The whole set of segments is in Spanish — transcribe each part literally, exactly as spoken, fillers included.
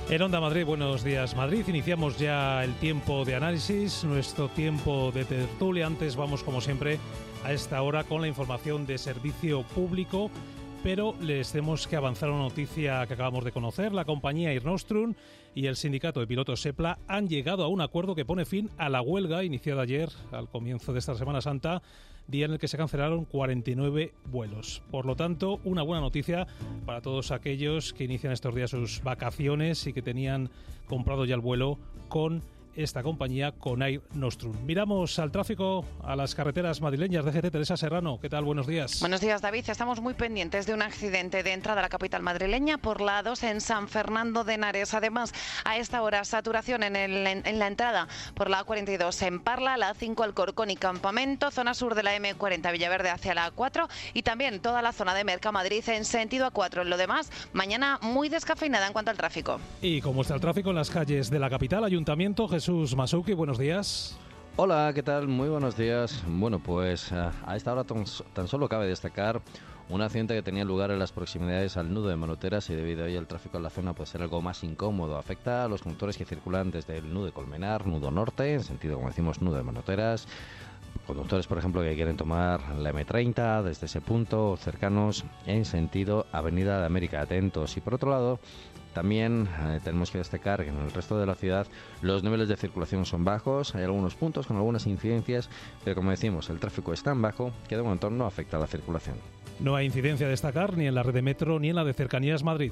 En Onda Madrid, buenos días Madrid. Iniciamos ya el tiempo de análisis, nuestro tiempo de tertulia. Antes vamos, como siempre, a esta hora con la información de servicio público, pero les tenemos que avanzar una noticia que acabamos de conocer. La compañía Air Nostrum y el sindicato de pilotos SEPLA han llegado a un acuerdo que pone fin a la huelga iniciada ayer, al comienzo de esta Semana Santa, día en el que se cancelaron cuarenta y nueve vuelos. Por lo tanto, una buena noticia para todos aquellos que inician estos días sus vacaciones y que tenían comprado ya el vuelo con esta compañía, con Air Nostrum. Miramos al tráfico, a las carreteras madrileñas. D G T, Teresa Serrano, ¿qué tal? Buenos días. Buenos días, David. Estamos muy pendientes de un accidente de entrada a la capital madrileña por la A dos en San Fernando de Henares. Además, a esta hora, saturación en, el, en la entrada por la A cuarenta y dos en Parla, la A cinco Alcorcón y Campamento, zona sur de la M cuarenta Villaverde hacia la A cuatro y también toda la zona de Mercamadrid en sentido A cuatro. En lo demás, mañana muy descafeinada en cuanto al tráfico. ¿Y cómo está el tráfico en las calles de la capital? Ayuntamiento, Jesús Masouki, buenos días. Hola, ¿qué tal? Muy buenos días. Bueno, pues a esta hora tan, tan solo cabe destacar un accidente que tenía lugar en las proximidades al nudo de Monoteras y debido a ello el tráfico en la zona puede ser algo más incómodo. Afecta a los conductores que circulan desde el nudo de Colmenar, nudo norte, en sentido, como decimos, nudo de Monoteras. Conductores, por ejemplo, que quieren tomar la eme treinta desde ese punto, cercanos en sentido Avenida de América. Atentos. Y por otro lado, también eh, tenemos que destacar que en el resto de la ciudad los niveles de circulación son bajos, hay algunos puntos con algunas incidencias, pero como decimos, el tráfico es tan bajo que de momento no afecta a la circulación. No hay incidencia a destacar ni en la red de metro ni en la de Cercanías Madrid.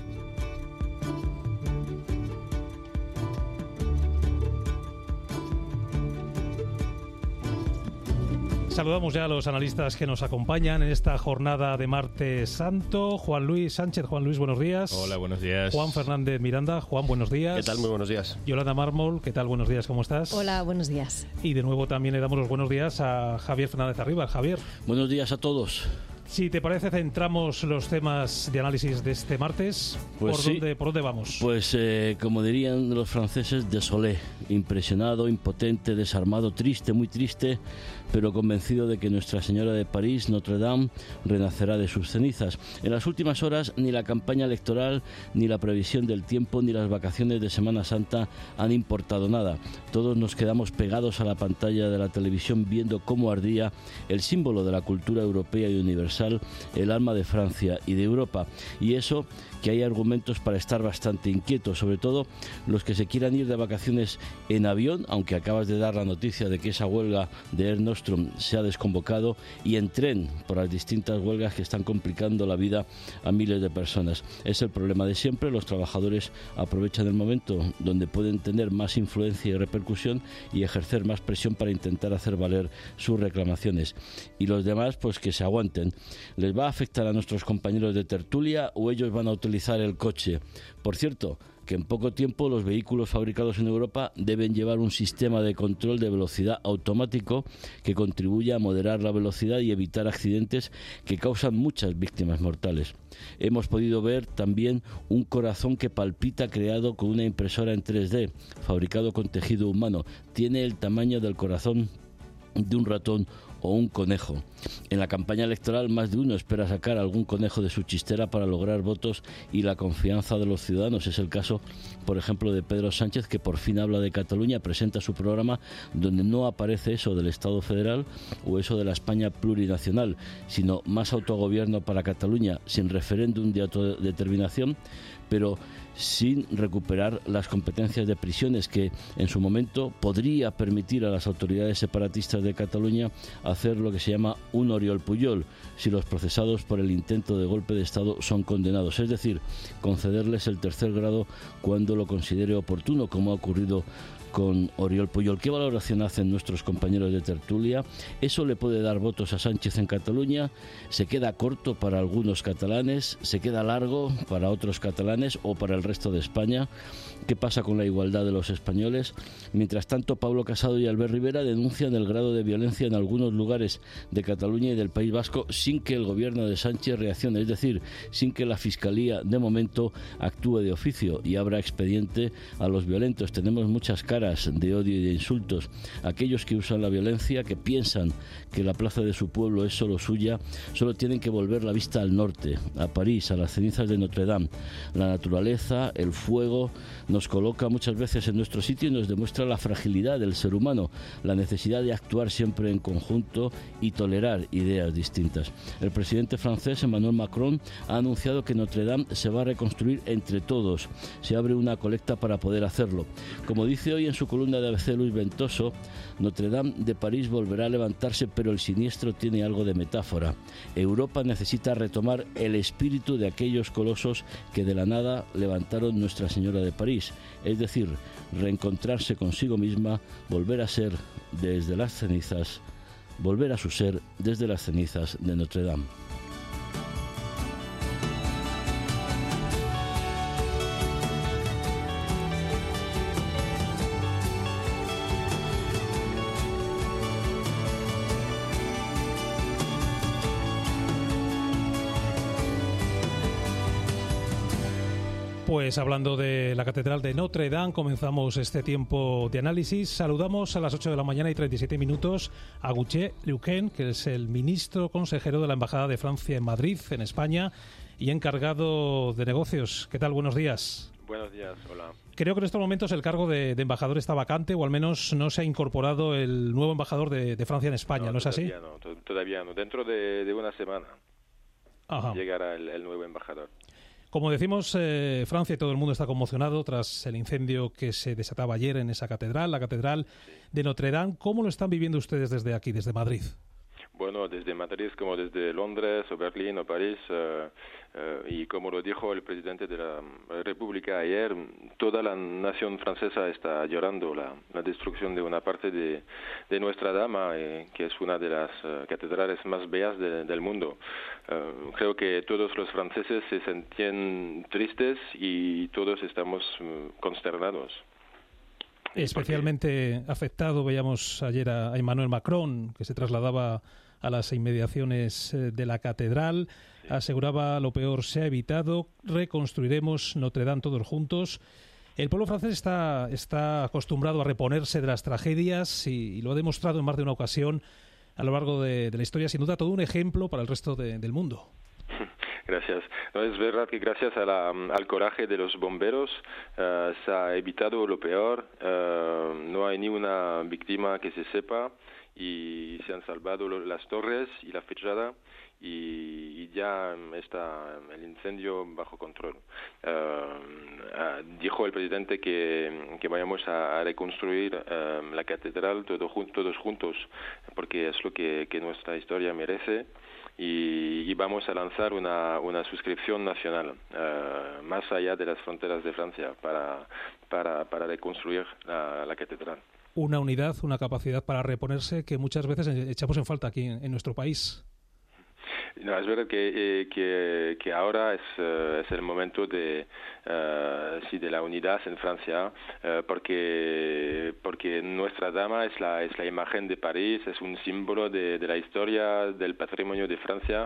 Saludamos ya a los analistas que nos acompañan en esta jornada de Martes Santo. Juan Luis Sánchez. Juan Luis, buenos días. Hola, buenos días. Juan Fernández Miranda. Juan, buenos días. ¿Qué tal? Muy buenos días. Yolanda Mármol. ¿Qué tal? Buenos días, ¿cómo estás? Hola, buenos días. Y de nuevo también le damos los buenos días a Javier Fernández Arriba. Javier. Buenos días a todos. Si te parece, centramos los temas de análisis de este martes. Pues ¿Por, sí. dónde, ¿Por dónde vamos? Pues, eh, como dirían los franceses, désolé. Impresionado, impotente, desarmado, triste, muy triste, pero convencido de que Nuestra Señora de París, Notre Dame, renacerá de sus cenizas. En las últimas horas, ni la campaña electoral, ni la previsión del tiempo, ni las vacaciones de Semana Santa han importado nada. Todos nos quedamos pegados a la pantalla de la televisión viendo cómo ardía el símbolo de la cultura europea y universal, el alma de Francia y de Europa. Y eso, que hay argumentos para estar bastante inquietos, sobre todo los que se quieran ir de vacaciones en avión, aunque acabas de dar la noticia de que esa huelga de Air Nostrum se ha desconvocado, y en tren por las distintas huelgas que están complicando la vida a miles de personas. Es el problema de siempre, los trabajadores aprovechan el momento donde pueden tener más influencia y repercusión y ejercer más presión para intentar hacer valer sus reclamaciones. Y los demás, pues que se aguanten. ¿Les va a afectar a nuestros compañeros de tertulia o ellos van a utilizar el coche? Por cierto, que en poco tiempo los vehículos fabricados en Europa deben llevar un sistema de control de velocidad automático que contribuya a moderar la velocidad y evitar accidentes que causan muchas víctimas mortales. Hemos podido ver también un corazón que palpita creado con una impresora en tres D, fabricado con tejido humano. Tiene el tamaño del corazón de un ratón o un conejo. En la campaña electoral más de uno espera sacar algún conejo de su chistera para lograr votos y la confianza de los ciudadanos. Es el caso, por ejemplo, de Pedro Sánchez, que por fin habla de Cataluña, presenta su programa donde no aparece eso del Estado federal o eso de la España plurinacional, sino más autogobierno para Cataluña, sin referéndum de autodeterminación, pero sin recuperar las competencias de prisiones que en su momento podría permitir a las autoridades separatistas de Cataluña hacer lo que se llama un Oriol Pujol si los procesados por el intento de golpe de Estado son condenados, es decir, concederles el tercer grado cuando lo considere oportuno, como ha ocurrido con Oriol Pujol. ¿Qué valoración hacen nuestros compañeros de tertulia? ¿Eso le puede dar votos a Sánchez en Cataluña? ¿Se queda corto para algunos catalanes? ¿Se queda largo para otros catalanes o para el resto de España? ¿Qué pasa con la igualdad de los españoles? Mientras tanto, Pablo Casado y Albert Rivera denuncian el grado de violencia en algunos lugares de Cataluña y del País Vasco sin que el gobierno de Sánchez reaccione, es decir, sin que la Fiscalía de momento actúe de oficio y abra expediente a los violentos. Tenemos muchas caras caras de odio y de insultos. Aquellos que usan la violencia, que piensan que la plaza de su pueblo es solo suya, solo tienen que volver la vista al norte, a París, a las cenizas de Notre Dame. La naturaleza, el fuego, nos coloca muchas veces en nuestro sitio y nos demuestra la fragilidad del ser humano, la necesidad de actuar siempre en conjunto y tolerar ideas distintas. El presidente francés Emmanuel Macron ha anunciado que Notre Dame se va a reconstruir entre todos. Se abre una colecta para poder hacerlo. Como dice hoy en su columna de A B C Luis Ventoso, Notre Dame de París volverá a levantarse, pero el siniestro tiene algo de metáfora. Europa necesita retomar el espíritu de aquellos colosos que de la nada levantaron Nuestra Señora de París, es decir, reencontrarse consigo misma, volver a ser desde las cenizas, volver a su ser desde las cenizas de Notre Dame. Pues hablando de la Catedral de Notre Dame, comenzamos este tiempo de análisis. Saludamos a las ocho de la mañana y treinta y siete minutos a Guché Leuquén, que es el ministro consejero de la Embajada de Francia en Madrid, en España, y encargado de negocios. ¿Qué tal? Buenos días. Buenos días, hola. Creo que en estos momentos el cargo de, de embajador está vacante, o al menos no se ha incorporado el nuevo embajador de, de Francia en España, ¿no, ¿no es así? No, to- todavía no. Dentro de, de una semana Ajá. llegará el, el nuevo embajador. Como decimos, eh, Francia y todo el mundo está conmocionado tras el incendio que se desataba ayer en esa catedral, la Catedral de Notre Dame. ¿Cómo lo están viviendo ustedes desde aquí, desde Madrid? Bueno, desde Madrid como desde Londres o Berlín o París, uh, uh, y como lo dijo el presidente de la República ayer, toda la nación francesa está llorando la, la destrucción de una parte de, de Nuestra Dama, eh, que es una de las uh, catedrales más bellas de, del mundo. Uh, creo que todos los franceses se sentían tristes y todos estamos uh, consternados. Especialmente afectado, veíamos ayer a Emmanuel Macron, que se trasladaba a las inmediaciones de la catedral, aseguraba lo peor se ha evitado, reconstruiremos Notre Dame todos juntos. El pueblo francés está, está acostumbrado a reponerse de las tragedias y, y lo ha demostrado en más de una ocasión a lo largo de, de la historia, sin duda todo un ejemplo para el resto de, del mundo. Gracias. No, es verdad que gracias a la, al coraje de los bomberos uh, se ha evitado lo peor. Uh, no hay ni una víctima que se sepa y se han salvado lo, las torres y la fachada y, y ya está el incendio bajo control. Uh, uh, dijo el presidente que, que vayamos a, a reconstruir uh, la catedral todo, todos juntos porque es lo que, que nuestra historia merece. Y, y vamos a lanzar una, una suscripción nacional uh, más allá de las fronteras de Francia para, para, para reconstruir la, la catedral. Una unidad, una capacidad para reponerse que muchas veces echamos en falta aquí en, en nuestro país. No, es verdad que, eh, que, que ahora es, uh, es el momento de, uh, sí, de la unidad en Francia, uh, porque, porque Nuestra Dama es la, es la imagen de París, es un símbolo de, de la historia, del patrimonio de Francia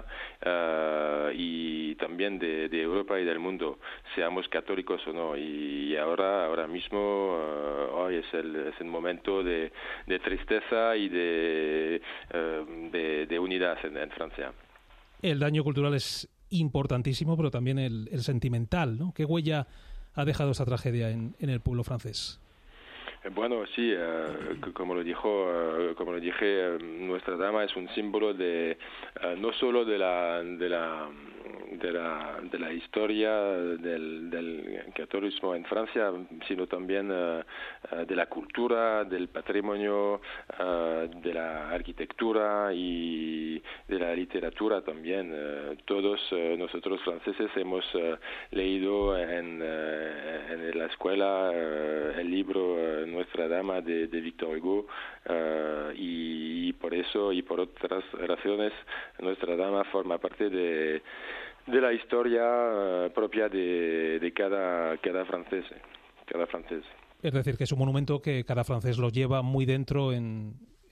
uh, y también de, de Europa y del mundo, seamos católicos o no. Y ahora, ahora mismo, uh, hoy es el, es el momento de, de tristeza y de, uh, de, de unidad en, en Francia. El daño cultural es importantísimo, pero también el, el sentimental, ¿no? ¿Qué huella ha dejado esta tragedia en, en el pueblo francés? Bueno, sí, uh, como lo dijo, uh, como lo dije, uh, Nuestra Dama es un símbolo de uh, no solo de la de la de la de la historia del, del catolicismo en Francia, sino también uh, uh, de la cultura, del patrimonio, uh, de la arquitectura y de la literatura también. Uh, todos uh, nosotros franceses hemos uh, leído en, uh, en la escuela uh, el libro uh, Nuestra Dama de, de Victor Hugo uh, y, y por eso y por otras razones Nuestra Dama forma parte de de la historia uh, propia de, de cada cada francés, cada francés. Es decir, que es un monumento que cada francés lo lleva muy dentro en,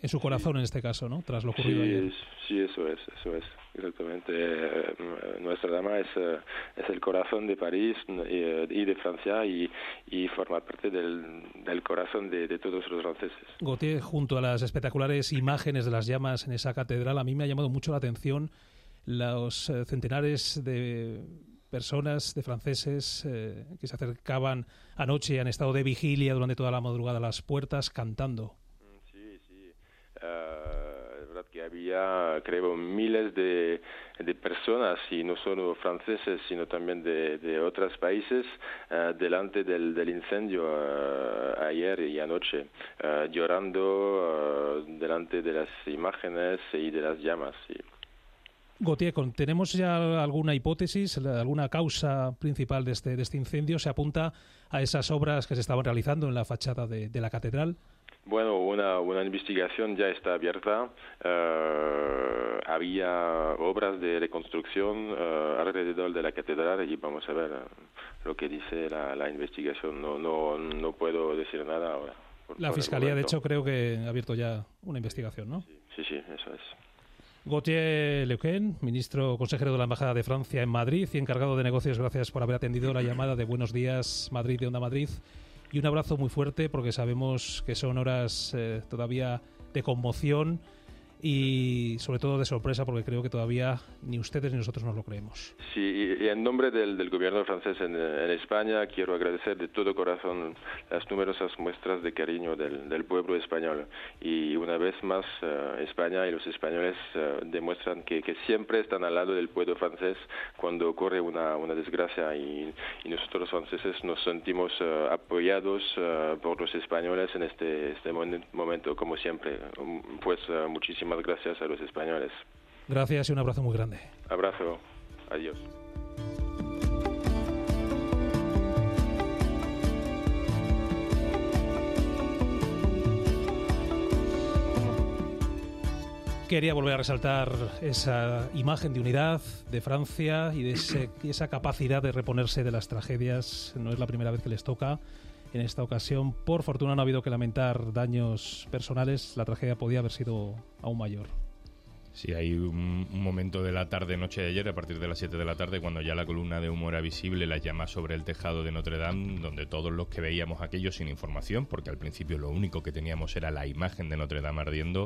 en su corazón en este caso, ¿no? Tras lo ocurrido sí, ayer. Es, sí, eso es, eso es, exactamente. Eh, Nuestra Dama es, eh, es el corazón de París y, y de Francia y, y forma parte del, del corazón de, de todos los franceses. Gautier, junto a las espectaculares imágenes de las llamas en esa catedral, a mí me ha llamado mucho la atención los eh, centenares de personas, de franceses eh, que se acercaban anoche y han estado de vigilia durante toda la madrugada a las puertas cantando. Sí, sí. Uh, es verdad que había, creo, miles de, de personas, y no solo franceses, sino también de, de otros países, uh, delante del, del incendio uh, ayer y anoche, uh, llorando uh, delante de las imágenes y de las llamas. Sí. Gautier, ¿tenemos ya alguna hipótesis, alguna causa principal de este, de este incendio? ¿Se apunta a esas obras que se estaban realizando en la fachada de, de la catedral? Bueno, una, una investigación ya está abierta. Uh, había obras de reconstrucción uh, alrededor de la catedral y vamos a ver uh, lo que dice la, la investigación. No, no, no puedo decir nada ahora. Por, la por Fiscalía, de hecho, creo que ha abierto ya una investigación, ¿no? Sí, sí, sí, eso es. Gautier Lequen, ministro consejero de la Embajada de Francia en Madrid y encargado de negocios, gracias por haber atendido la llamada de Buenos Días Madrid de Onda Madrid. Y un abrazo muy fuerte porque sabemos que son horas eh, todavía de conmoción y sobre todo de sorpresa porque creo que todavía ni ustedes ni nosotros nos lo creemos. Sí, y en nombre del, del gobierno francés en, en España quiero agradecer de todo corazón las numerosas muestras de cariño del, del pueblo español. Y una vez más uh, España y los españoles uh, demuestran que, que siempre están al lado del pueblo francés cuando ocurre una, una desgracia y, y nosotros los franceses nos sentimos uh, apoyados uh, por los españoles en este, este momento, como siempre. Pues uh, muchísimas gracias a los españoles. Gracias y un abrazo muy grande. Abrazo. Adiós. Quería volver a resaltar esa imagen de unidad de Francia y de ese, esa capacidad de reponerse de las tragedias. No es la primera vez que les toca. En esta ocasión, por fortuna, no ha habido que lamentar daños personales. La tragedia podía haber sido aún mayor. Sí, hay un, un momento de la tarde-noche de ayer, a partir de las siete de la tarde, cuando ya la columna de humo era visible, las llamas sobre el tejado de Notre Dame, donde todos los que veíamos aquello sin información, porque al principio lo único que teníamos era la imagen de Notre Dame ardiendo,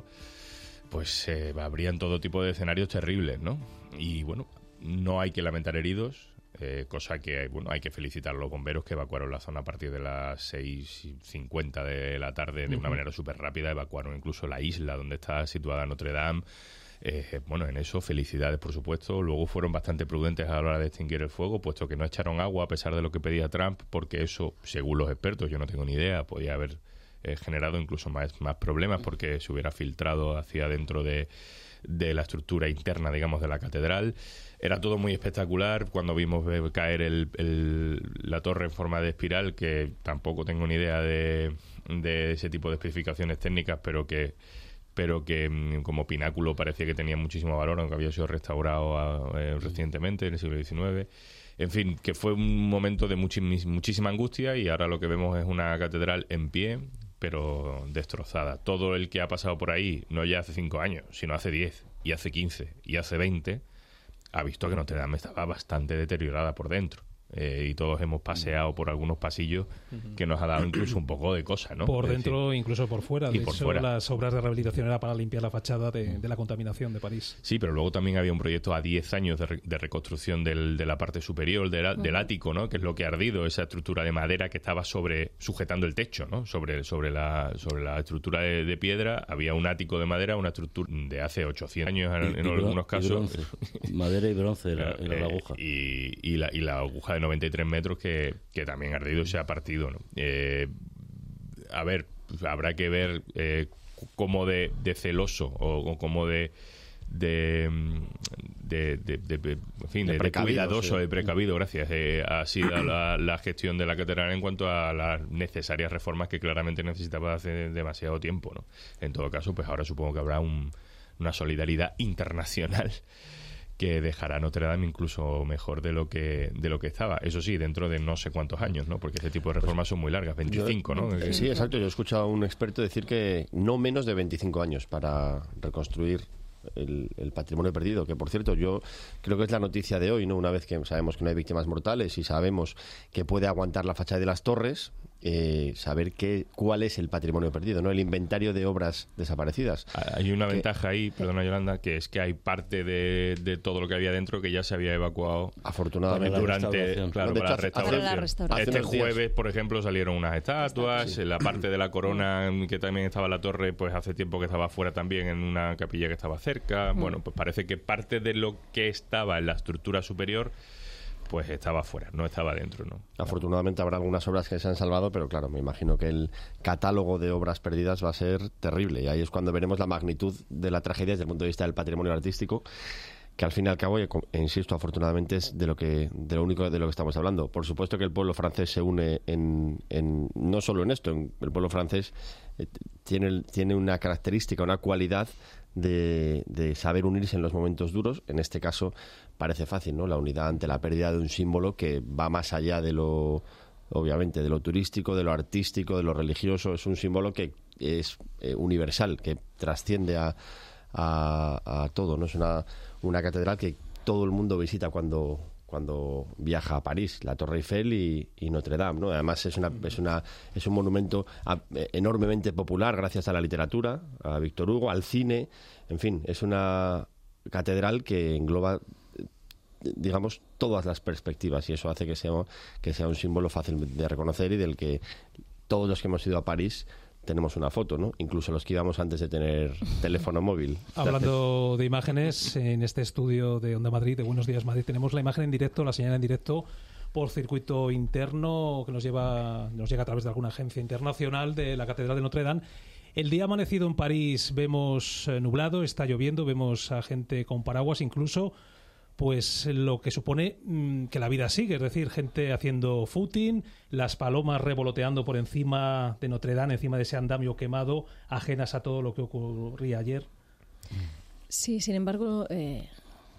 pues eh, habrían todo tipo de escenarios terribles, ¿no? Y bueno, no hay que lamentar heridos. Eh, cosa que, bueno, hay que felicitar a los bomberos que evacuaron la zona a partir de las seis cincuenta de la tarde de una uh-huh. manera súper rápida, evacuaron incluso la isla donde está situada Notre Dame. Eh, bueno, en eso felicidades, por supuesto. Luego fueron bastante prudentes a la hora de extinguir el fuego, puesto que no echaron agua a pesar de lo que pedía Trump, porque eso, según los expertos, yo no tengo ni idea, podía haber eh, generado incluso más, más problemas porque se hubiera filtrado hacia dentro de de la estructura interna, digamos, de la catedral. Era todo muy espectacular cuando vimos caer el, el, la torre en forma de espiral, que tampoco tengo ni idea de, de ese tipo de especificaciones técnicas, pero que pero que como pináculo parecía que tenía muchísimo valor, aunque había sido restaurado eh, recientemente, en el siglo diecinueve. En fin, que fue un momento de muchis, muchísima angustia, y ahora lo que vemos es una catedral en pie, pero destrozada. Todo el que ha pasado por ahí, no ya hace cinco años, sino hace diez, y hace quince, y hace veinte, ha visto que Notre Dame estaba bastante deteriorada por dentro. Eh, y todos hemos paseado por algunos pasillos que nos ha dado incluso un poco de cosa, ¿no? Por es dentro, decir, incluso por fuera. De por hecho, fuera. Las obras de rehabilitación era para limpiar la fachada de, de la contaminación de París. Sí, pero luego también había un proyecto a diez años de, re, de reconstrucción del, de la parte superior de la, del ático, ¿no? Que es lo que ha ardido, esa estructura de madera que estaba sobre sujetando el techo, ¿no? Sobre, sobre, la, sobre la estructura de, de piedra había un ático de madera, una estructura de hace ochocientos años en, y, en y algunos y casos. Bronce. Madera y bronce era, era eh, la aguja. Y, y, la, y la aguja de noventa y tres metros que, que también ha ardido y se ha partido, ¿no? Eh, a ver, pues habrá que ver eh, cómo de, de celoso o, o cómo de de, de, de, de, de en fin, de, de, de cuidadoso, sí. de precavido, gracias, eh, ha sido la, la gestión de la catedral en cuanto a las necesarias reformas que claramente necesitaba hace demasiado tiempo, ¿no? En todo caso, pues ahora supongo que habrá un, una solidaridad internacional que dejará Notre Dame incluso mejor de lo que de lo que estaba. Eso sí, dentro de no sé cuántos años, ¿no? Porque ese tipo de reformas son muy largas, veinticinco, ¿no? Eh, sí, exacto. Yo he escuchado a un experto decir que no menos de veinticinco años para reconstruir el, el patrimonio perdido, que por cierto yo creo que es la noticia de hoy, ¿no? Una vez que sabemos que no hay víctimas mortales y sabemos que puede aguantar la fachada de las torres, eh, saber qué, cuál es el patrimonio perdido, ¿no? El inventario de obras desaparecidas. Hay una que, ventaja ahí, perdona Yolanda, que es que hay parte de, de todo lo que había dentro que ya se había evacuado afortunadamente durante claro, no, para, hecho, la restauración. para la restauración. Este jueves, por ejemplo, salieron unas estatuas, sí. la parte de la corona que también estaba en la torre, pues hace tiempo que estaba fuera también en una capilla que estaba cerca. Mm. Bueno, pues parece que parte de lo que estaba en la estructura superior pues estaba fuera, no estaba dentro, ¿no? Afortunadamente habrá algunas obras que se han salvado, pero claro, me imagino que el catálogo de obras perdidas va a ser terrible, y ahí es cuando veremos la magnitud de la tragedia desde el punto de vista del patrimonio artístico, que al fin y al cabo, e insisto, afortunadamente es de lo que de lo único de lo que estamos hablando. Por supuesto que el pueblo francés se une en, en no solo en esto, en, el pueblo francés eh, tiene, tiene una característica, una cualidad de, de saber unirse en los momentos duros. En este caso parece fácil, ¿no? La unidad ante la pérdida de un símbolo que va más allá de lo, obviamente, de lo turístico, de lo artístico, de lo religioso. Es un símbolo que es eh, universal, que trasciende a, a, a todo, ¿no? Es una, una catedral que todo el mundo visita cuando cuando viaja a París, la Torre Eiffel y, y Notre Dame, ¿no? Además es una es una es un monumento a, enormemente popular gracias a la literatura, a Víctor Hugo, al cine, en fin, es una catedral que engloba, digamos, todas las perspectivas, y eso hace que sea que sea un símbolo fácil de reconocer y del que todos los que hemos ido a París tenemos una foto, ¿no? Incluso los que íbamos antes de tener teléfono móvil. Hablando de imágenes, en este estudio de Onda Madrid, de Buenos Días Madrid, tenemos la imagen en directo, la señal en directo por circuito interno que nos lleva nos llega a través de alguna agencia internacional de la Catedral de Notre Dame. El día amanecido en París vemos eh, nublado, está lloviendo, vemos a gente con paraguas, incluso pues lo que supone mmm, que la vida sigue, es decir, gente haciendo footing, las palomas revoloteando por encima de Notre Dame, encima de ese andamio quemado, ajenas a todo lo que ocurría ayer. Sí, sin embargo, eh,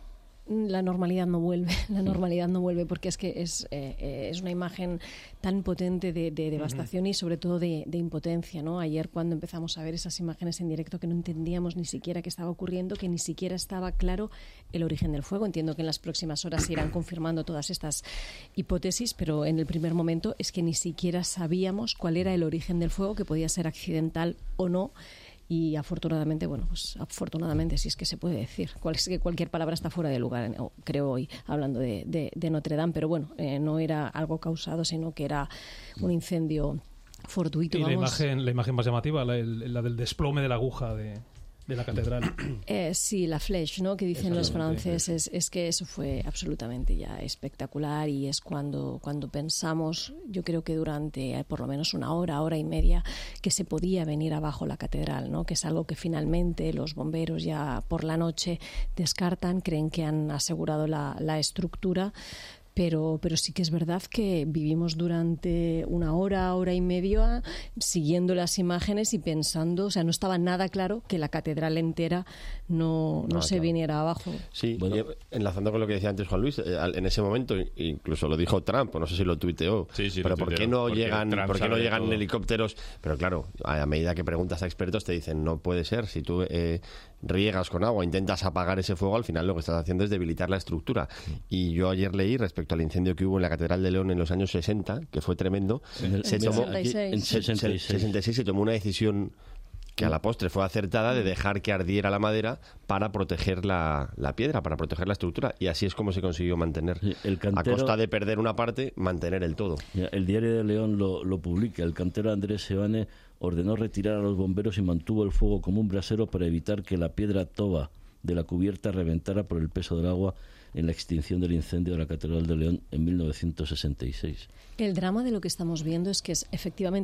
la normalidad no vuelve, la normalidad no vuelve porque es que es, eh, es una imagen tan potente de, de devastación uh-huh. y sobre todo de, de impotencia, ¿no? Ayer cuando empezamos a ver esas imágenes en directo que no entendíamos ni siquiera qué estaba ocurriendo, que ni siquiera estaba claro el origen del fuego. Entiendo que en las próximas horas se irán confirmando todas estas hipótesis, pero en el primer momento es que ni siquiera sabíamos cuál era el origen del fuego, que podía ser accidental o no. Y afortunadamente, bueno, pues afortunadamente, si es que se puede decir, cual, es que cualquier palabra está fuera de lugar, creo hoy, hablando de, de, de Notre Dame, pero bueno, eh, no era algo causado, sino que era un incendio fortuito. Y vamos. la imagen, la imagen más llamativa, la, la del desplome de la aguja de... de la catedral. Eh, sí, la flèche, ¿no? Que dicen los franceses, es que eso fue absolutamente ya espectacular, y es cuando, cuando pensamos, yo creo que durante por lo menos una hora, hora y media, que se podía venir abajo la catedral, ¿no? Que es algo que finalmente los bomberos ya por la noche descartan, creen que han asegurado la, la estructura. Pero, pero sí que es verdad que vivimos durante una hora, hora y media siguiendo las imágenes y pensando, o sea, no estaba nada claro que la catedral entera no, no, no se claro. viniera abajo. Sí, bueno. y enlazando con lo que decía antes Juan Luis, en ese momento incluso lo dijo Trump, no sé si lo tuiteó, sí, sí, pero lo ¿por qué no porque llegan, ¿por qué no llegan todo. helicópteros? Pero claro, a medida que preguntas a expertos te dicen, no puede ser, si tú eh, riegas con agua, intentas apagar ese fuego, al final lo que estás haciendo es debilitar la estructura. Mm. Y yo ayer leí respecto al incendio que hubo en la Catedral de León en los años sesenta, que fue tremendo, en se el tomó sesenta y seis. En sesenta y seis. sesenta y seis se tomó una decisión que a la postre fue acertada, de dejar que ardiera la madera para proteger la, la piedra, para proteger la estructura, y así es como se consiguió mantener, sí, el cantero, a costa de perder una parte, mantener el todo. El Diario de León lo, lo publica. El cantero Andrés Sebane ordenó retirar a los bomberos y mantuvo el fuego como un brasero para evitar que la piedra toba de la cubierta reventara por el peso del agua en la extinción del incendio de la Catedral de León en mil novecientos sesenta y seis. El drama de lo que estamos viendo es que es, efectivamente hay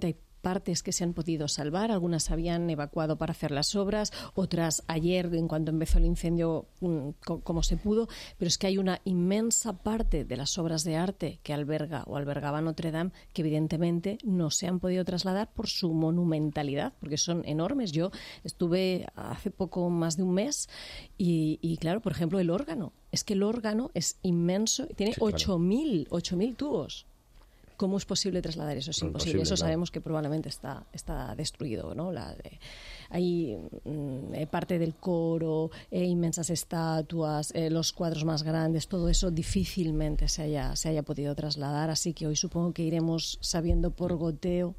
partes que se han podido salvar, algunas habían evacuado para hacer las obras, otras ayer en cuanto empezó el incendio como se pudo, pero es que hay una inmensa parte de las obras de arte que alberga o albergaba Notre Dame que evidentemente no se han podido trasladar por su monumentalidad, porque son enormes. Yo estuve hace poco más de un mes y, y claro, por ejemplo, el órgano, es que el órgano es inmenso, tiene sí, claro. ocho mil tubos. ¿Cómo es posible trasladar eso? Es no, imposible. Eso claro. Sabemos que probablemente está, está destruido, ¿no? La, eh, hay eh, parte del coro, eh, inmensas estatuas, eh, los cuadros más grandes, todo eso difícilmente se haya, se haya podido trasladar. Así que hoy supongo que iremos sabiendo por goteo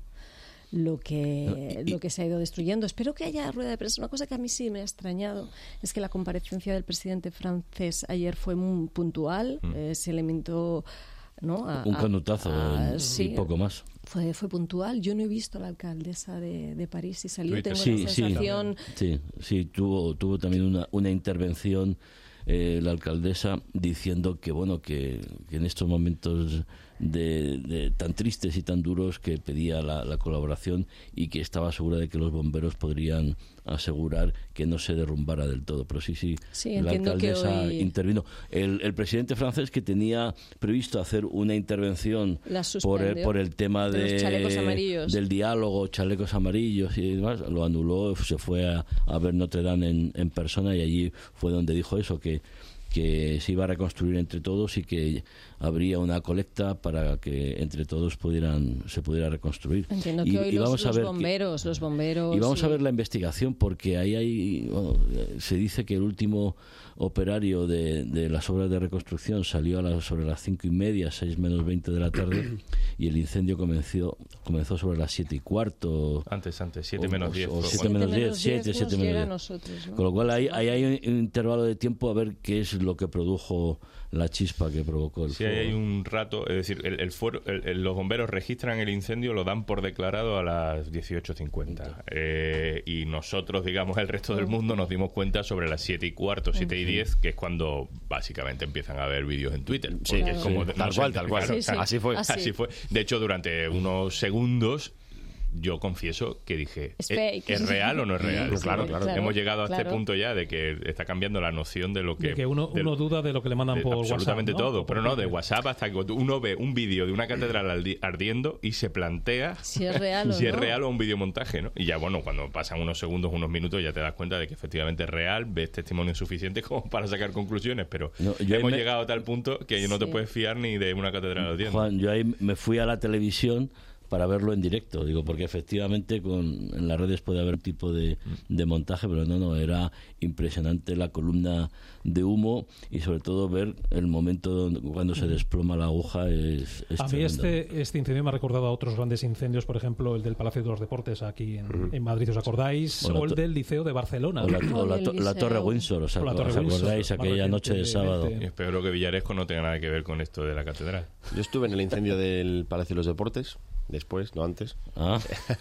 lo que, lo que se ha ido destruyendo. Espero que haya rueda de prensa. Una cosa que a mí sí me ha extrañado es que la comparecencia del presidente francés ayer fue muy puntual. Mm. Eh, se limitó... ¿no? A, un canutazo a, a, sí, y poco más. Fue, fue puntual. Yo no he visto a la alcaldesa de, de París y salió. Tengo sí, la sensación... Sí, sí, sí, tuvo, tuvo también una, una intervención eh, la alcaldesa diciendo que, bueno, que, que en estos momentos de, de tan tristes y tan duros que pedía la, la colaboración y que estaba segura de que los bomberos podrían asegurar que no se derrumbara del todo. Pero sí, sí, sí la alcaldesa hoy... intervino. El, el presidente francés, que tenía previsto hacer una intervención por el, por el tema de, de chalecos amarillos. del diálogo, chalecos amarillos y demás, lo anuló, se fue a, a ver Notre Dame en, en persona y allí fue donde dijo eso, que que se iba a reconstruir entre todos y que habría una colecta para que entre todos pudieran se pudiera reconstruir. Entiendo que y, hoy y los, vamos los, a ver bomberos, que, los bomberos... Y vamos sí. a ver la investigación, porque ahí hay, bueno, se dice que el último operario de, de las obras de reconstrucción salió a las, sobre las cinco y media, seis menos veinte de la tarde, y el incendio comenzó, comenzó sobre las siete y cuarto. Antes, antes, siete menos diez. O siete menos diez, siete, siete menos diez. ¿No? Con lo cual ahí, ahí hay un intervalo de tiempo a ver qué es lo que produjo la chispa que provocó el sí, fuego. Sí, hay un rato, es decir, el, el fuero, el, el, los bomberos registran el incendio, lo dan por declarado a las dieciocho cincuenta. Eh, y nosotros, digamos, el resto del mundo nos dimos cuenta sobre las siete y cuarto, siete y diez, que es cuando básicamente empiezan a ver vídeos en Twitter. Sí, claro. Es como, sí, tal no cual, sé, tal cual. Claro, sí, sí. Así fue. Así. así fue. De hecho, durante unos segundos yo confieso que dije, es, ¿es, ¿es real o no es real? Sí, claro, claro. Hemos llegado a claro. este punto ya de que está cambiando la noción de lo que... De que uno, de, uno duda de lo que le mandan de, por absolutamente WhatsApp, ¿no? todo, pero no, de WhatsApp hasta que uno ve un vídeo de una catedral ardiendo y se plantea si es real o si no. es real o un videomontaje, ¿no? Y ya, bueno, cuando pasan unos segundos, unos minutos, ya te das cuenta de que efectivamente es real, ves testimonios suficientes como para sacar conclusiones, pero no, hemos me... llegado a tal punto que sí. no te puedes fiar ni de una catedral ardiendo. Juan, yo ahí me fui a la televisión para verlo en directo, digo, porque efectivamente con, en las redes puede haber un tipo de, de montaje, pero no, no, era impresionante la columna de humo y sobre todo ver el momento cuando se desploma la aguja es, es a mí este, este incendio me ha recordado a otros grandes incendios, por ejemplo el del Palacio de los Deportes aquí en, uh-huh. en Madrid, ¿os acordáis? O, o el del Liceo de Barcelona. O la, o la, la, la Torre Windsor, ¿os, o la torre ¿os acordáis? Windsor, aquella noche de sábado. Y espero que Villaresco no tenga nada que ver con esto de la catedral. Yo estuve en el incendio del Palacio de los Deportes. Después, no antes. Ah.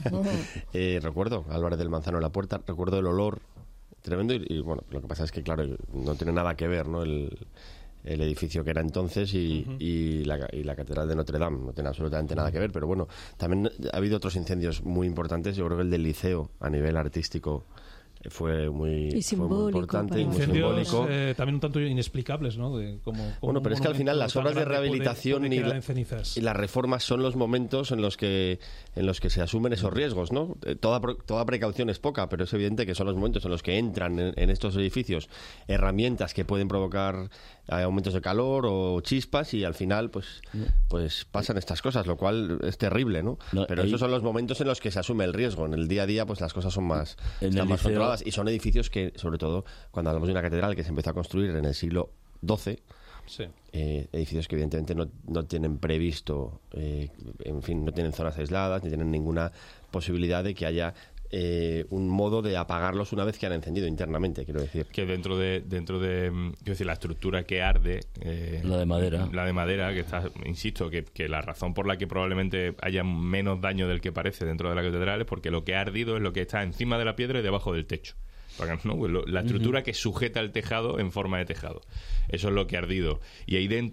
eh, recuerdo Álvarez del Manzano en la puerta, recuerdo el olor tremendo y, y bueno, lo que pasa es que claro, no tiene nada que ver, ¿no? El, el edificio que era entonces y, uh-huh. y, la, y la catedral de Notre Dame no tiene absolutamente nada que ver, pero bueno, también ha habido otros incendios muy importantes. Yo creo que el del Liceo a nivel artístico fue muy, y fue muy importante y muy simbólico. Eh, también un tanto inexplicables, ¿no? De como, como bueno, pero es que al final las obras de rehabilitación puede, puede y, la, y las reformas son los momentos en los que en los que se asumen esos riesgos, ¿no? Toda, toda precaución es poca, pero es evidente que son los momentos en los que entran en, en estos edificios herramientas que pueden provocar aumentos de calor o chispas y al final pues pues pasan estas cosas, lo cual es terrible, ¿no? no pero ahí, esos son los momentos en los que se asume el riesgo. En el día a día pues las cosas son más, están más controladas y son edificios que, sobre todo cuando hablamos de una catedral que se empezó a construir en el siglo doce, sí. eh, edificios que evidentemente no, no tienen previsto eh, en fin, no tienen zonas aisladas ni tienen ninguna posibilidad de que haya Eh, un modo de apagarlos una vez que han encendido internamente, quiero decir. Que dentro de dentro de quiero decir, la estructura que arde... Eh, la de madera. La de madera, que está, insisto, que, que la razón por la que probablemente haya menos daño del que parece dentro de la catedral es porque lo que ha ardido es lo que está encima de la piedra y debajo del techo. ¿No? La estructura uh-huh. que sujeta el tejado en forma de tejado. Eso es lo que ha ardido. Y ahí dentro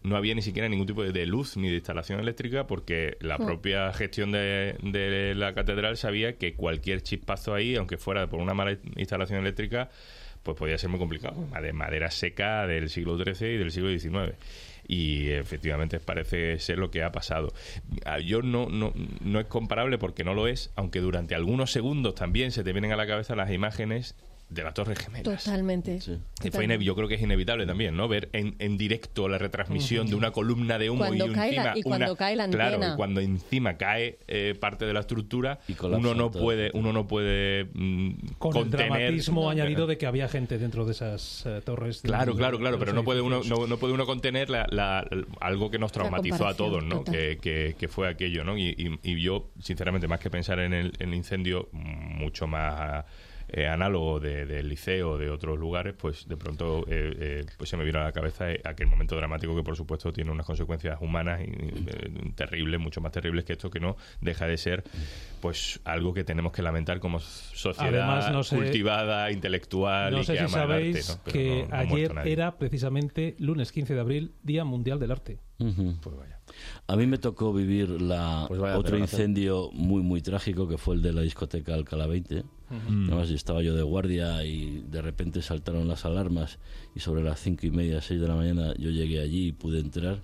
no había ni siquiera ningún tipo de, de luz ni de instalación eléctrica, porque la propia gestión de, de la catedral sabía que cualquier chispazo ahí, aunque fuera por una mala instalación eléctrica, pues podía ser muy complicado. De madera seca del siglo trece y del siglo diecinueve. Y efectivamente parece ser lo que ha pasado. Yo no, no, no es comparable porque no lo es, aunque durante algunos segundos también se te vienen a la cabeza las imágenes de las Torres Gemelas. Totalmente. Sí. Que fue inev- yo creo que es inevitable también, ¿no? Ver en, en directo la retransmisión uh-huh. de una columna de humo cuando y cae encima la, y cuando una, cae la antena. claro, y cuando encima cae eh, parte de la estructura, uno no todo. puede, uno no puede mm, con contener el dramatismo no. añadido de que había gente dentro de esas uh, torres. De claro, de, claro, claro, de pero no puede uno no, no puede uno contener la, la, la, algo que nos traumatizó a todos, ¿no? Que, que, que fue aquello, ¿no? Y, y, y yo, sinceramente, más que pensar en el, en el incendio, mucho más Eh, análogo del de liceo, de otros lugares, pues de pronto eh, eh, pues se me vino a la cabeza aquel momento dramático que por supuesto tiene unas consecuencias humanas y, eh, terribles, mucho más terribles que esto, que no deja de ser pues algo que tenemos que lamentar como sociedad. Además, no sé, cultivada, intelectual no y sé que si ama sabéis el arte, ¿no? que no, no ayer era precisamente lunes quince de abril, Día Mundial del Arte. Uh-huh. Pues vaya. A mí me tocó vivir la pues otro incendio muy muy trágico, que fue el de la discoteca Alcalá veinte. Uh-huh. Además estaba yo de guardia y de repente saltaron las alarmas y sobre las cinco y media, seis de la mañana yo llegué allí y pude entrar,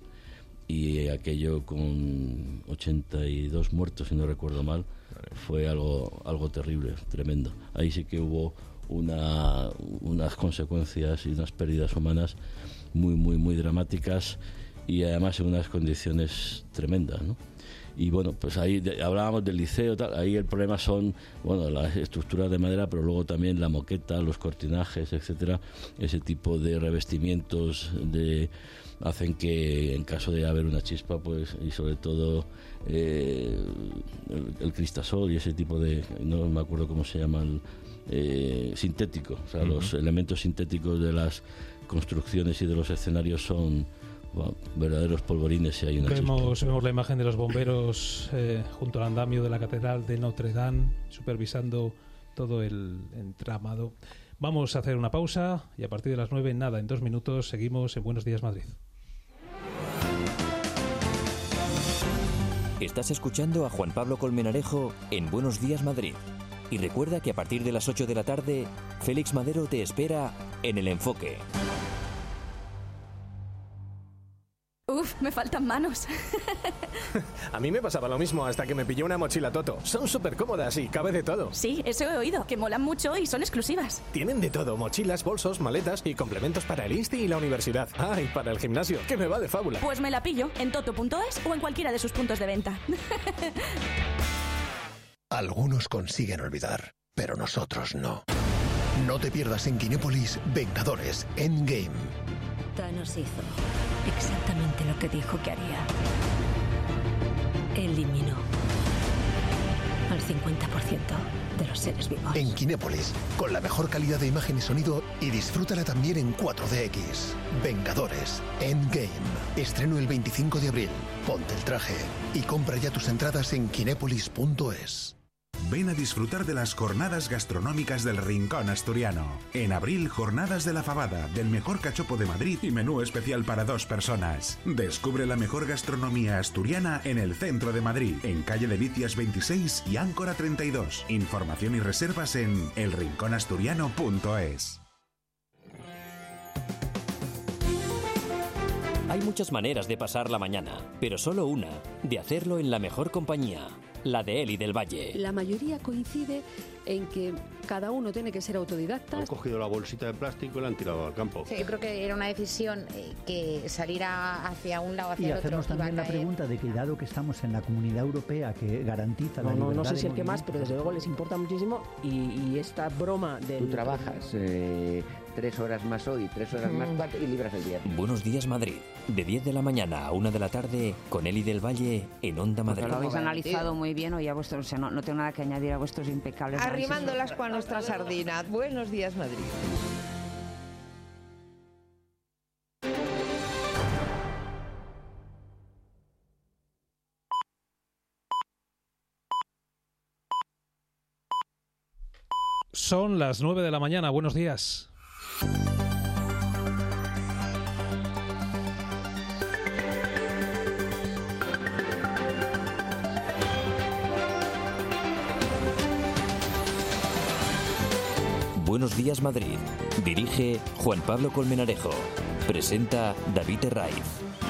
y aquello con ochenta y dos muertos, si no recuerdo mal, fue algo algo terrible, tremendo. Ahí sí que hubo una, unas consecuencias y unas pérdidas humanas muy muy muy dramáticas, y además en unas condiciones tremendas, ¿no? Y bueno, pues ahí de, hablábamos del liceo, tal, ahí el problema son, bueno, las estructuras de madera, pero luego también la moqueta, los cortinajes, etcétera. Ese tipo de revestimientos de hacen que en caso de haber una chispa, pues, y sobre todo eh, el, el cristasol y ese tipo de, no me acuerdo cómo se llaman, eh, sintético, o sea, uh-huh. los elementos sintéticos de las construcciones y de los escenarios son Bueno, verdaderos polvorines si hay una vemos, chispa. Vemos la imagen de los bomberos eh, junto al andamio de la Catedral de Notre Dame, supervisando todo el entramado. Vamos a hacer una pausa y a partir de las nueve, nada, en dos minutos, seguimos en Buenos Días Madrid. Estás escuchando a Juan Pablo Colmenarejo en Buenos Días Madrid. Y recuerda que a partir de las ocho de la tarde, Félix Madero te espera en El Enfoque. Uf, me faltan manos. A mí me pasaba lo mismo hasta que me pillé una mochila Toto. Son súper cómodas y cabe de todo. Sí, eso he oído, que molan mucho y son exclusivas. Tienen de todo, mochilas, bolsos, maletas y complementos para el insti y la universidad. Ah, y para el gimnasio, que me va de fábula. Pues me la pillo en toto punto es o en cualquiera de sus puntos de venta. Algunos consiguen olvidar, pero nosotros no. No te pierdas en Kinépolis Vengadores Endgame. Thanos hizo exactamente lo que dijo que haría. Eliminó al cincuenta por ciento de los seres vivos. En Kinépolis, con la mejor calidad de imagen y sonido, y disfrútala también en cuatro D X. Vengadores Endgame. Estreno el veinticinco de abril. Ponte el traje y compra ya tus entradas en kinépolis punto es. Ven a disfrutar de las jornadas gastronómicas del Rincón Asturiano. En abril, jornadas de la fabada, del mejor cachopo de Madrid y menú especial para dos personas. Descubre la mejor gastronomía asturiana en el centro de Madrid, en calle Delicias veintiséis y Áncora treinta y dos. Información y reservas en el rincón asturiano punto es. Hay muchas maneras de pasar la mañana, pero solo una, de hacerlo en la mejor compañía, la de Eli del Valle. La mayoría coincide en que cada uno tiene que ser autodidacta. Han cogido la bolsita de plástico y la han tirado al campo. Sí, yo creo que era una decisión eh, que saliera hacia un lado, hacia y el otro. Y hacernos también la pregunta de que dado que estamos en la Comunidad Europea que garantiza no, la no, libertad no sé de si el que más, movimiento, pero desde luego les importa muchísimo y, y esta broma de... Tú trabajas eh, tres horas más hoy, tres horas mm. más cuatro y libras el viernes. Buenos Días Madrid, de diez de la mañana a una de la tarde, con Eli del Valle en Onda Madrid. Pues lo habéis analizado muy bien hoy a vuestros, o sea, no, no tengo nada que añadir a vuestros impecables arrimándolas con nuestra sardina. Buenos días, Madrid. Son las nueve de la mañana. Buenos días. Buenos Días Madrid. Dirige Juan Pablo Colmenarejo. Presenta David Herraiz.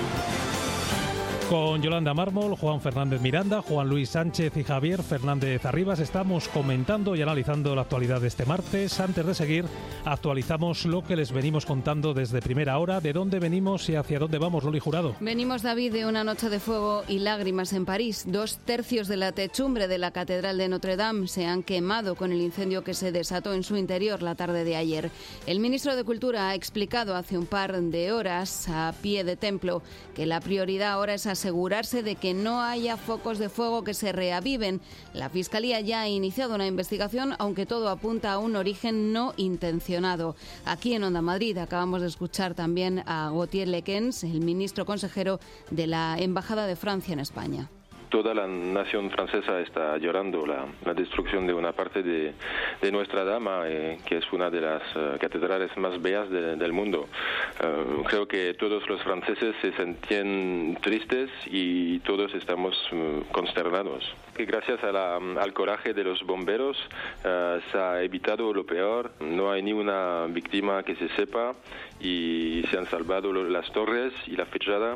Con Yolanda Mármol, Juan Fernández Miranda, Juan Luis Sánchez y Javier Fernández Arribas estamos comentando y analizando la actualidad de este martes. Antes de seguir, actualizamos lo que les venimos contando desde primera hora. ¿De dónde venimos y hacia dónde vamos, Loli Jurado? Venimos, David, de una noche de fuego y lágrimas en París. Dos tercios de la techumbre de la Catedral de Notre Dame se han quemado con el incendio que se desató en su interior la tarde de ayer. El ministro de Cultura ha explicado hace un par de horas a pie de templo que la prioridad ahora es asegurarse de que no haya focos de fuego que se reaviven. La Fiscalía ya ha iniciado una investigación, aunque todo apunta a un origen no intencionado. Aquí en Onda Madrid acabamos de escuchar también a Gauthier Lequens, el ministro consejero de la Embajada de Francia en España. Toda la nación francesa está llorando la, la destrucción de una parte de, de Nuestra Dama, eh, que es una de las uh, catedrales más bellas de, del mundo. Uh, creo que todos los franceses se sentían tristes y todos estamos uh, consternados. Que gracias a la, al coraje de los bomberos uh, se ha evitado lo peor. No hay ni una víctima que se sepa y se han salvado las torres y la fachada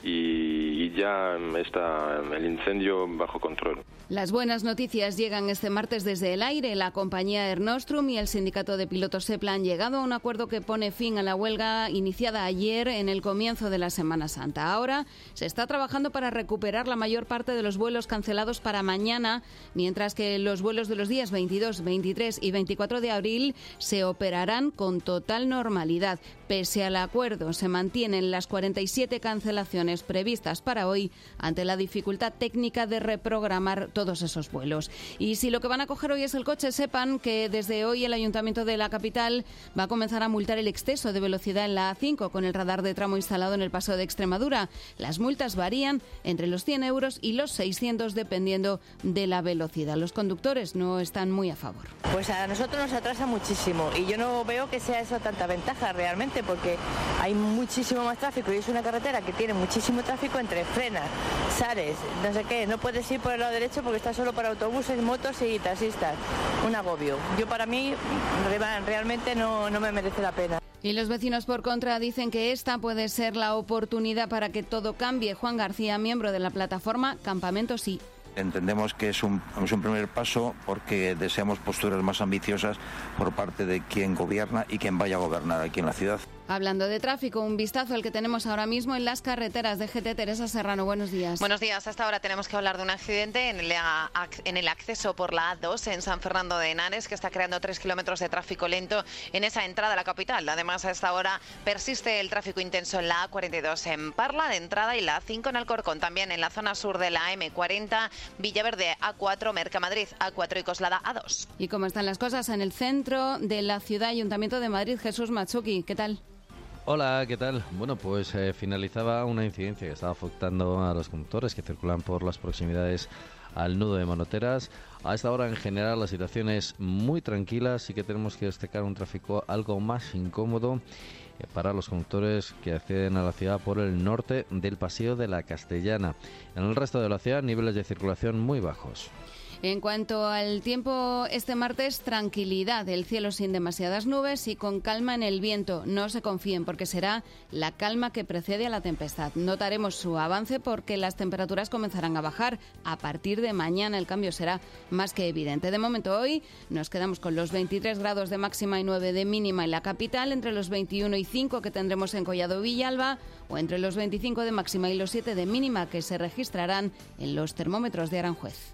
y, y ya está el incendio bajo control. Las buenas noticias llegan este martes desde el aire. La compañía Air Nostrum y el sindicato de pilotos SEPLA han llegado a un acuerdo que pone fin a la huelga iniciada ayer en el comienzo de la Semana Santa. Ahora se está trabajando para recuperar la mayor parte de los vuelos cancelados para mañana, mientras que los vuelos de los días veintidós, veintitrés y veinticuatro de abril se operarán con total normalidad. Pese al acuerdo, se mantienen las cuarenta y siete cancelaciones previstas para hoy ante la dificultad técnica de reprogramar todos esos vuelos. Y si lo que van a coger hoy es el coche, sepan que desde hoy el Ayuntamiento de la capital va a comenzar a multar el exceso de velocidad en la A cinco con el radar de tramo instalado en el Paso de Extremadura. Las multas varían entre los cien euros y los seiscientos dependiendo de la velocidad. Los conductores no están muy a favor. Pues a nosotros nos atrasa muchísimo y yo no veo que sea eso tanta ventaja realmente, porque hay muchísimo más tráfico y es una carretera que tiene muchísimo tráfico entre Frenas, Sares, no sé qué. No puedes ir por el lado derecho porque está solo para autobuses, motos y taxistas. Un agobio. Yo para mí realmente no, no me merece la pena. Y los vecinos, por contra, dicen que esta puede ser la oportunidad para que todo cambie. Juan García, miembro de la plataforma Campamento Sí. Entendemos que es un, es un primer paso porque deseamos posturas más ambiciosas por parte de quien gobierna y quien vaya a gobernar aquí en la ciudad. Hablando de tráfico, un vistazo al que tenemos ahora mismo en las carreteras de G T. Teresa Serrano, buenos días. Buenos días. Hasta ahora tenemos que hablar de un accidente en el, en el acceso por la A dos en San Fernando de Henares, que está creando tres kilómetros de tráfico lento en esa entrada a la capital. Además, a esta hora persiste el tráfico intenso en la A cuarenta y dos en Parla de entrada y la A cinco en Alcorcón. También en la zona sur de la M cuarenta, Villaverde A cuatro, Mercamadrid A cuatro y Coslada A dos. ¿Y cómo están las cosas en el centro de la ciudad, Ayuntamiento de Madrid? Jesús Matsuki, ¿qué tal? Hola, ¿qué tal? Bueno, pues eh, finalizaba una incidencia que estaba afectando a los conductores que circulan por las proximidades al nudo de Manoteras. A esta hora, en general, la situación es muy tranquila, sí que tenemos que destacar un tráfico algo más incómodo eh, para los conductores que acceden a la ciudad por el norte del Paseo de la Castellana. En el resto de la ciudad, niveles de circulación muy bajos. En cuanto al tiempo, este martes, tranquilidad, el cielo sin demasiadas nubes y con calma en el viento. No se confíen porque será la calma que precede a la tempestad. Notaremos su avance porque las temperaturas comenzarán a bajar. A partir de mañana el cambio será más que evidente. De momento hoy nos quedamos con los veintitrés grados de máxima y nueve de mínima en la capital, entre los veintiuno y cinco que tendremos en Collado Villalba o entre los veinticinco de máxima y los siete de mínima que se registrarán en los termómetros de Aranjuez.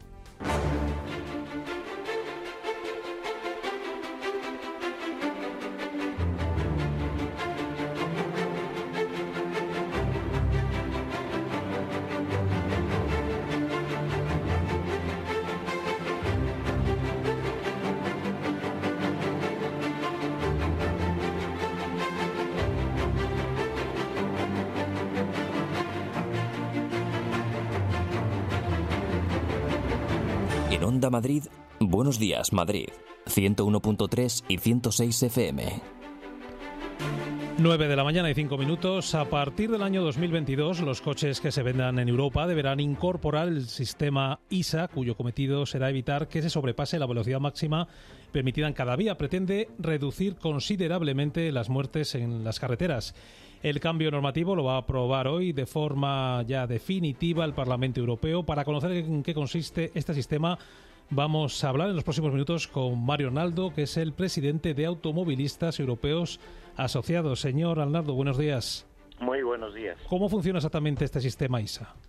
En Onda Madrid, Buenos Días Madrid, ciento uno punto tres y ciento seis F M. nueve de la mañana y cinco minutos. A partir del año dos mil veintidós, los coches que se vendan en Europa deberán incorporar el sistema I S A, cuyo cometido será evitar que se sobrepase la velocidad máxima permitida en cada vía. Pretende reducir considerablemente las muertes en las carreteras. El cambio normativo lo va a aprobar hoy de forma ya definitiva el Parlamento Europeo. Para conocer en qué consiste este sistema, vamos a hablar en los próximos minutos con Mario Arnaldo, que es el presidente de Automovilistas Europeos Asociados. Señor Arnaldo, buenos días. Muy buenos días. ¿Cómo funciona exactamente este sistema I S A?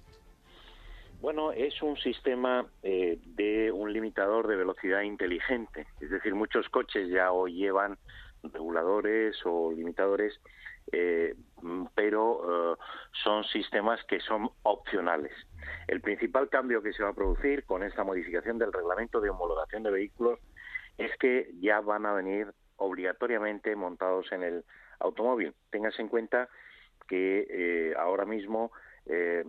Bueno, es un sistema eh, de un limitador de velocidad inteligente. Es decir, muchos coches ya hoy llevan reguladores o limitadores, eh, pero eh, son sistemas que son opcionales. El principal cambio que se va a producir con esta modificación del reglamento de homologación de vehículos es que ya van a venir obligatoriamente montados en el automóvil. Téngase en cuenta que eh, ahora mismo eh,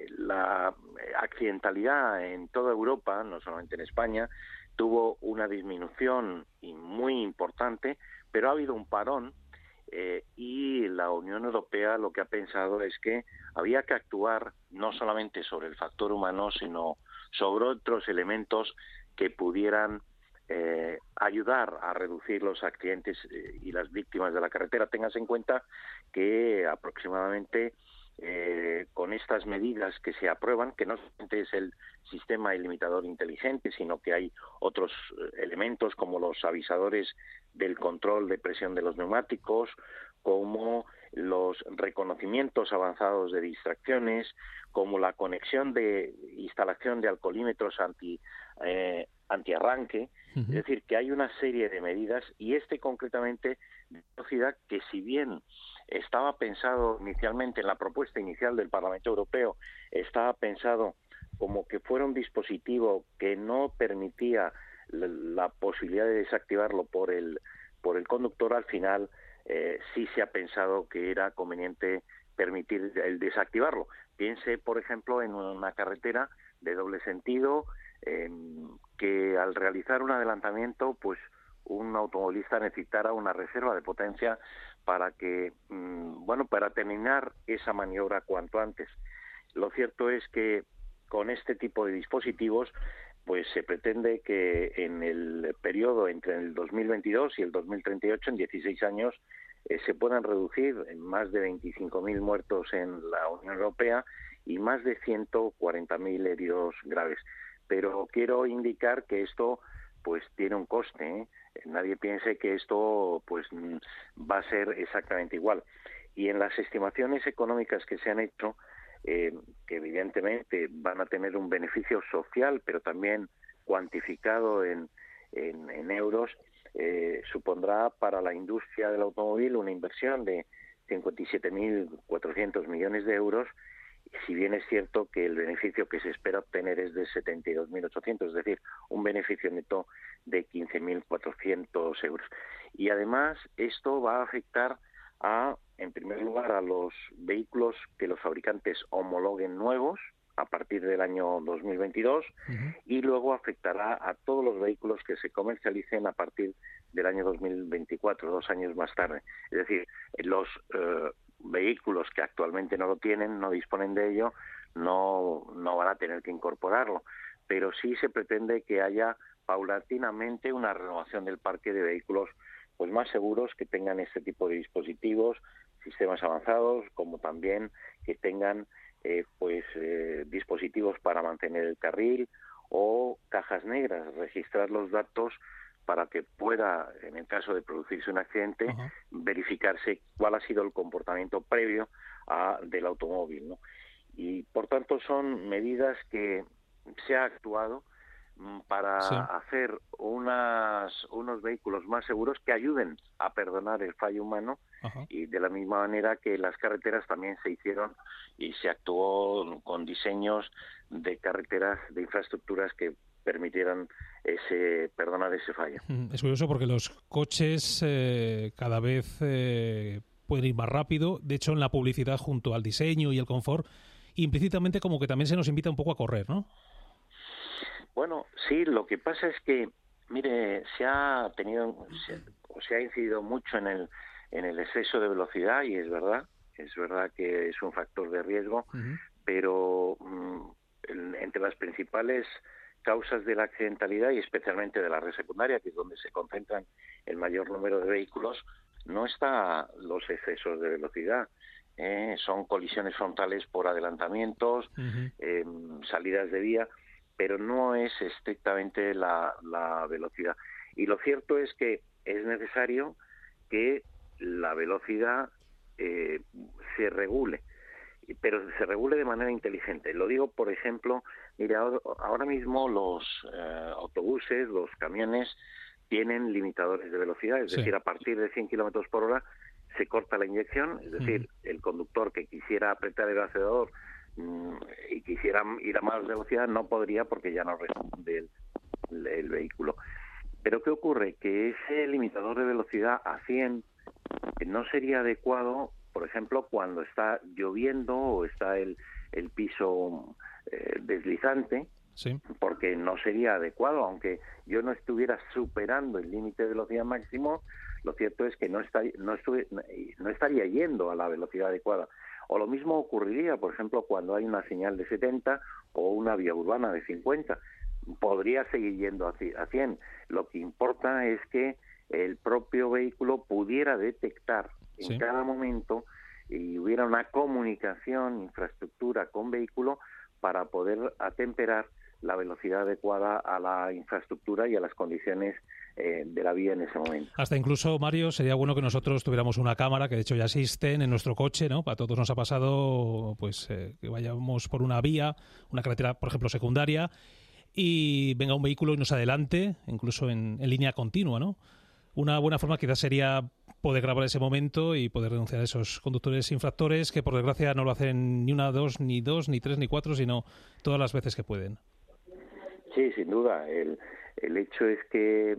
la accidentalidad en toda Europa, no solamente en España, tuvo una disminución muy importante, pero ha habido un parón eh, y la Unión Europea lo que ha pensado es que había que actuar no solamente sobre el factor humano, sino sobre otros elementos que pudieran eh, ayudar a reducir los accidentes eh, y las víctimas de la carretera. Téngase en cuenta que aproximadamente eh, con estas medidas que se aprueban, que no solamente es el sistema ilimitador inteligente, sino que hay otros elementos como los avisadores del control de presión de los neumáticos, como los reconocimientos avanzados de distracciones, como la conexión de instalación de alcoholímetros anti eh, antiarranque. Uh-huh. Es decir, que hay una serie de medidas, y este concretamente de velocidad, que si bien estaba pensado inicialmente en la propuesta inicial del Parlamento Europeo, estaba pensado como que fuera un dispositivo que no permitía la, la posibilidad de desactivarlo por el por el conductor, al final eh, sí se ha pensado que era conveniente permitir el desactivarlo. Piense, por ejemplo, en una carretera de doble sentido, eh, que al realizar un adelantamiento, pues un automovilista necesitara una reserva de potencia para que, mmm, bueno, para terminar esa maniobra cuanto antes. Lo cierto es que con este tipo de dispositivos, pues se pretende que en el periodo entre el dos mil veintidós y el dos mil treinta y ocho, en dieciséis años, eh, se puedan reducir en más de veinticinco mil muertos en la Unión Europea y más de ciento cuarenta mil heridos graves. Pero quiero indicar que esto pues tiene un coste, ¿eh? Nadie piense que esto pues va a ser exactamente igual. Y en las estimaciones económicas que se han hecho, eh, que evidentemente van a tener un beneficio social, pero también cuantificado en, en, en euros, eh, supondrá para la industria del automóvil una inversión de cincuenta y siete mil cuatrocientos millones de euros, si bien es cierto que el beneficio que se espera obtener es de setenta y dos mil ochocientos, es decir, un beneficio neto de quince mil cuatrocientos euros. Y además esto va a afectar a, en primer lugar, a los vehículos que los fabricantes homologuen nuevos a partir del año dos mil veintidós, uh-huh. y luego afectará a todos los vehículos que se comercialicen a partir del año dos mil veinticuatro, dos años más tarde. Es decir, los eh, vehículos que actualmente no lo tienen, no disponen de ello, no, no van a tener que incorporarlo. Pero sí se pretende que haya paulatinamente una renovación del parque de vehículos pues más seguros, que tengan este tipo de dispositivos, sistemas avanzados, como también que tengan eh, pues eh, dispositivos para mantener el carril o cajas negras, registrar los datos para que pueda, en el caso de producirse un accidente, uh-huh. verificarse cuál ha sido el comportamiento previo a, del automóvil, ¿no? Y por tanto son medidas que se ha actuado para sí. hacer unas, unos vehículos más seguros que ayuden a perdonar el fallo humano. Ajá. Y de la misma manera que las carreteras también se hicieron y se actuó con diseños de carreteras, de infraestructuras que permitieran ese perdonar ese fallo. Es curioso porque los coches eh, cada vez eh, pueden ir más rápido. De hecho, en la publicidad, junto al diseño y el confort, implícitamente como que también se nos invita un poco a correr, ¿no? Bueno, sí, lo que pasa es que, mire, se ha tenido, se, o se ha incidido mucho en el en el exceso de velocidad, y es verdad, es verdad que es un factor de riesgo, uh-huh. pero um, entre las principales causas de la accidentalidad y especialmente de la red secundaria, que es donde se concentran el mayor número de vehículos, no está los excesos de velocidad. Eh, son colisiones frontales por adelantamientos, uh-huh. eh, salidas de vía, pero no es estrictamente la, la velocidad. Y lo cierto es que es necesario que la velocidad eh, se regule, pero se regule de manera inteligente. Lo digo, por ejemplo, mire, ahora mismo los eh, autobuses, los camiones, tienen limitadores de velocidad, es sí. decir, a partir de cien kilómetros por hora se corta la inyección, es decir, mm. el conductor que quisiera apretar el acelerador mm, y quisiera ir a más velocidad no podría porque ya no responde el, el, el vehículo. Pero ¿qué ocurre? Que ese limitador de velocidad a cien no sería adecuado, por ejemplo, cuando está lloviendo o está el, el piso eh, deslizante, sí. porque no sería adecuado, aunque yo no estuviera superando el límite de velocidad máximo, lo cierto es que no, está, no, estuve, no estaría yendo a la velocidad adecuada. O lo mismo ocurriría, por ejemplo, cuando hay una señal de setenta o una vía urbana de cincuenta. Podría seguir yendo a cien. Lo que importa es que el propio vehículo pudiera detectar en sí. cada momento y hubiera una comunicación, infraestructura con vehículo para poder atemperar la velocidad adecuada a la infraestructura y a las condiciones eh, de la vía en ese momento. Hasta incluso, Mario, sería bueno que nosotros tuviéramos una cámara, que de hecho ya existen en nuestro coche, ¿no? A todos nos ha pasado pues eh, que vayamos por una vía, una carretera, por ejemplo, secundaria, y venga un vehículo y nos adelante, incluso en, en línea continua, ¿no? Una buena forma quizás sería poder grabar ese momento y poder denunciar a esos conductores infractores que por desgracia no lo hacen ni una, dos, ni dos, ni tres, ni cuatro, sino todas las veces que pueden. Sí, sin duda. El, el hecho es que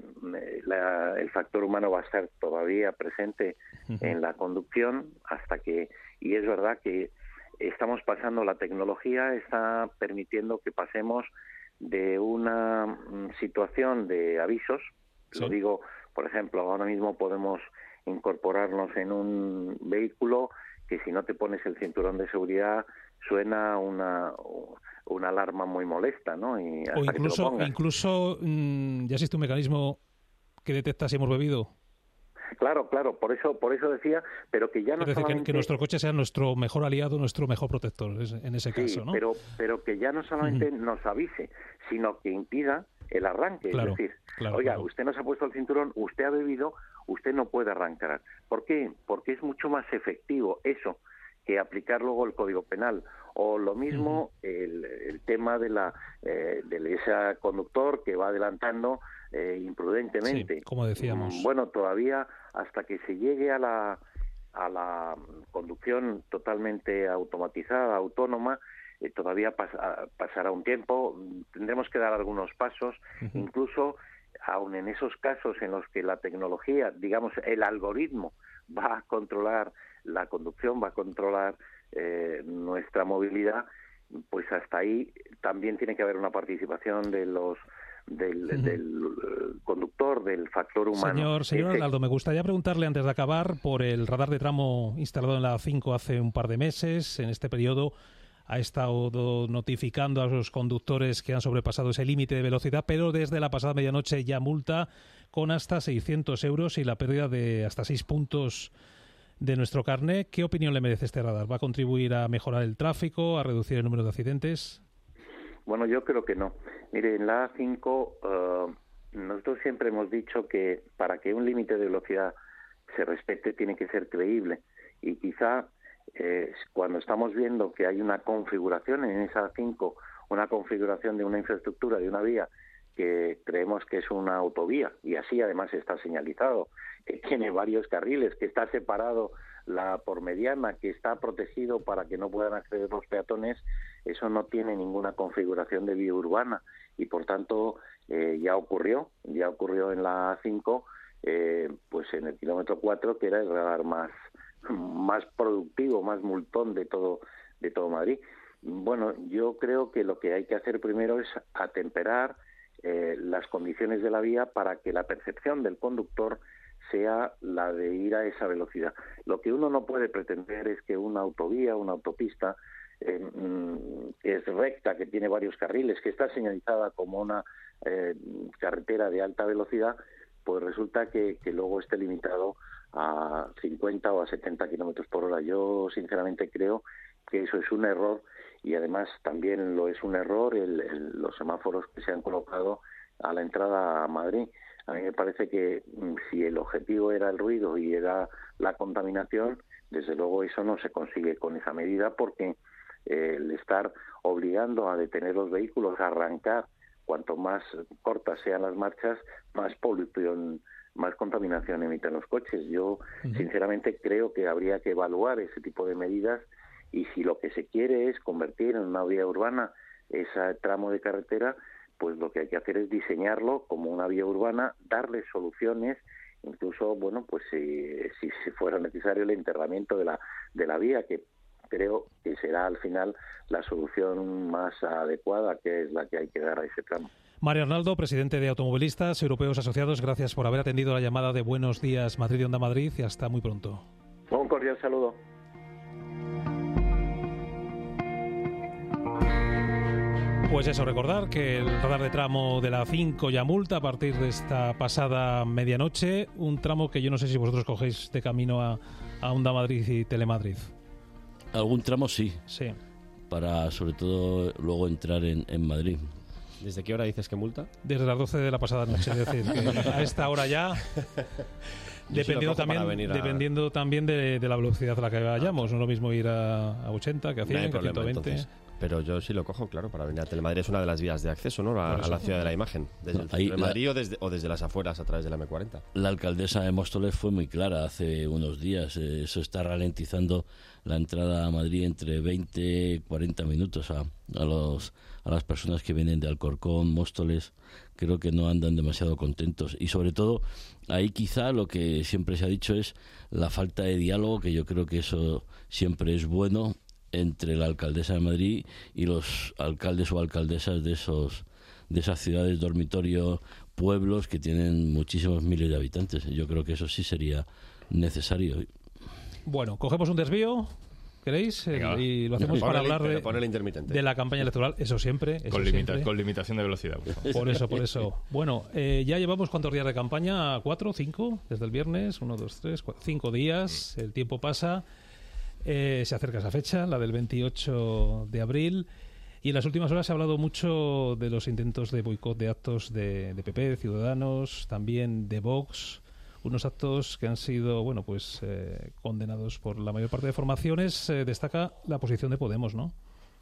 la, el factor humano va a estar todavía presente uh-huh. en la conducción hasta que, y es verdad que estamos pasando, la tecnología está permitiendo que pasemos de una situación de avisos, sí. lo digo, por ejemplo, ahora mismo podemos incorporarnos en un vehículo que si no te pones el cinturón de seguridad suena una una alarma muy molesta, ¿no? Y o incluso, incluso mmm, ya existe un mecanismo que detecta si hemos bebido. Claro, claro, por eso por eso decía, pero que ya no es decir, solamente... que, que nuestro coche sea nuestro mejor aliado, nuestro mejor protector, en ese sí, caso, ¿no? pero, pero que ya no solamente uh-huh. nos avise, sino que impida el arranque. Claro, es decir, claro, oiga, claro. usted no se ha puesto el cinturón, usted ha bebido, usted no puede arrancar. ¿Por qué? Porque es mucho más efectivo eso que aplicar luego el Código Penal. O lo mismo uh-huh. el, el tema de la eh, de ese conductor que va adelantando eh, imprudentemente. Sí, como decíamos. Bueno, todavía hasta que se llegue a la a la conducción totalmente automatizada, autónoma, eh, todavía pas- pasará un tiempo. Tendremos que dar algunos pasos, uh-huh. incluso aun en esos casos en los que la tecnología, digamos, el algoritmo va a controlar la conducción, va a controlar eh, nuestra movilidad, pues hasta ahí también tiene que haber una participación de los del, uh-huh. del conductor, del factor humano. Señor, señor Ese... Arnaldo, me gustaría preguntarle antes de acabar por el radar de tramo instalado en la A cinco hace un par de meses. En este periodo ha estado notificando a los conductores que han sobrepasado ese límite de velocidad, pero desde la pasada medianoche ya multa con hasta seiscientos euros y la pérdida de hasta seis puntos de nuestro carné. ¿Qué opinión le merece este radar? ¿Va a contribuir a mejorar el tráfico, a reducir el número de accidentes? Bueno, yo creo que no. Mire, en la A cinco uh, nosotros siempre hemos dicho que para que un límite de velocidad se respete tiene que ser creíble. Y quizá eh, cuando estamos viendo que hay una configuración en esa A cinco, una configuración de una infraestructura, de una vía, que creemos que es una autovía, y así además está señalizado, que tiene varios carriles, que está separado la por mediana, que está protegido para que no puedan acceder los peatones, eso no tiene ninguna configuración de vía urbana y por tanto eh, ya ocurrió, ya ocurrió en la A cinco, eh, pues en el kilómetro cuatro, que era el radar más, más productivo, más multón de todo, de todo Madrid. Bueno, yo creo que lo que hay que hacer primero es atemperar eh, las condiciones de la vía para que la percepción del conductor sea la de ir a esa velocidad. Lo que uno no puede pretender es que una autovía, una autopista, eh, que es recta, que tiene varios carriles, que está señalizada como una eh, carretera de alta velocidad, pues resulta que, que luego esté limitado a cincuenta o a setenta kilómetros por hora. Yo sinceramente creo que eso es un error, y además también lo es un error el, el, los semáforos que se han colocado a la entrada a Madrid. A mí me parece que si el objetivo era el ruido y era la contaminación, desde luego eso no se consigue con esa medida, porque eh, el estar obligando a detener los vehículos, a arrancar, cuanto más cortas sean las marchas, más polución, más contaminación emiten los coches. Yo, uh-huh. sinceramente, creo que habría que evaluar ese tipo de medidas, y si lo que se quiere es convertir en una vía urbana ese tramo de carretera, pues lo que hay que hacer es diseñarlo como una vía urbana, darle soluciones, incluso, bueno, pues si, si, si fuera necesario el enterramiento de la, de la vía, que creo que será al final la solución más adecuada, que es la que hay que dar a ese tramo. Mario Arnaldo, presidente de Automovilistas Europeos Asociados, gracias por haber atendido la llamada de Buenos Días Madrid y Onda Madrid, y hasta muy pronto. Un cordial saludo. Pues eso, recordar que el radar de tramo de la cinco ya multa a partir de esta pasada medianoche, un tramo que yo no sé si vosotros cogéis de camino a, a Onda Madrid y Telemadrid. Algún tramo sí, sí, para sobre todo luego entrar en, en Madrid. ¿Desde qué hora dices que multa? Desde las doce de la pasada noche, es decir, que a esta hora ya... Dependiendo también, a... dependiendo también de, de la velocidad a la que vayamos. No es lo mismo ir a, a ochenta que a cien, no que a ciento veinte. Entonces. Pero yo sí lo cojo, claro, para venir a Telemadrid. Es una de las vías de acceso, ¿no? A, a la ciudad de la imagen. Desde el centro de Madrid la... o, desde, o desde las afueras a través de la eme cuarenta. La alcaldesa de Móstoles fue muy clara hace unos días. Eso está ralentizando la entrada a Madrid entre veinte y cuarenta minutos a, a, los, a las personas que vienen de Alcorcón, Móstoles. Creo que no andan demasiado contentos. Y sobre todo, ahí quizá lo que siempre se ha dicho es la falta de diálogo, que yo creo que eso siempre es bueno, entre la alcaldesa de Madrid y los alcaldes o alcaldesas de esos de esas ciudades dormitorio, pueblos que tienen muchísimos miles de habitantes. Yo creo que eso sí sería necesario. Bueno, cogemos un desvío, ¿queréis? Venga, y lo hacemos para hablar de, de la campaña electoral, eso siempre. Eso con, limita, siempre. con limitación de velocidad. Por, por eso, por eso. Bueno, eh, ya llevamos ¿cuántos días de campaña? ¿Cuatro? ¿Cinco? Desde el viernes, uno, dos, tres, cuatro, cinco días. El tiempo pasa. Eh, se acerca esa fecha, la del veintiocho de abril, y en las últimas horas se ha hablado mucho de los intentos de boicot de actos de, de P P, de Ciudadanos, también de Vox, unos actos que han sido, bueno, pues eh, condenados por la mayor parte de formaciones. Eh, destaca la posición de Podemos, ¿no?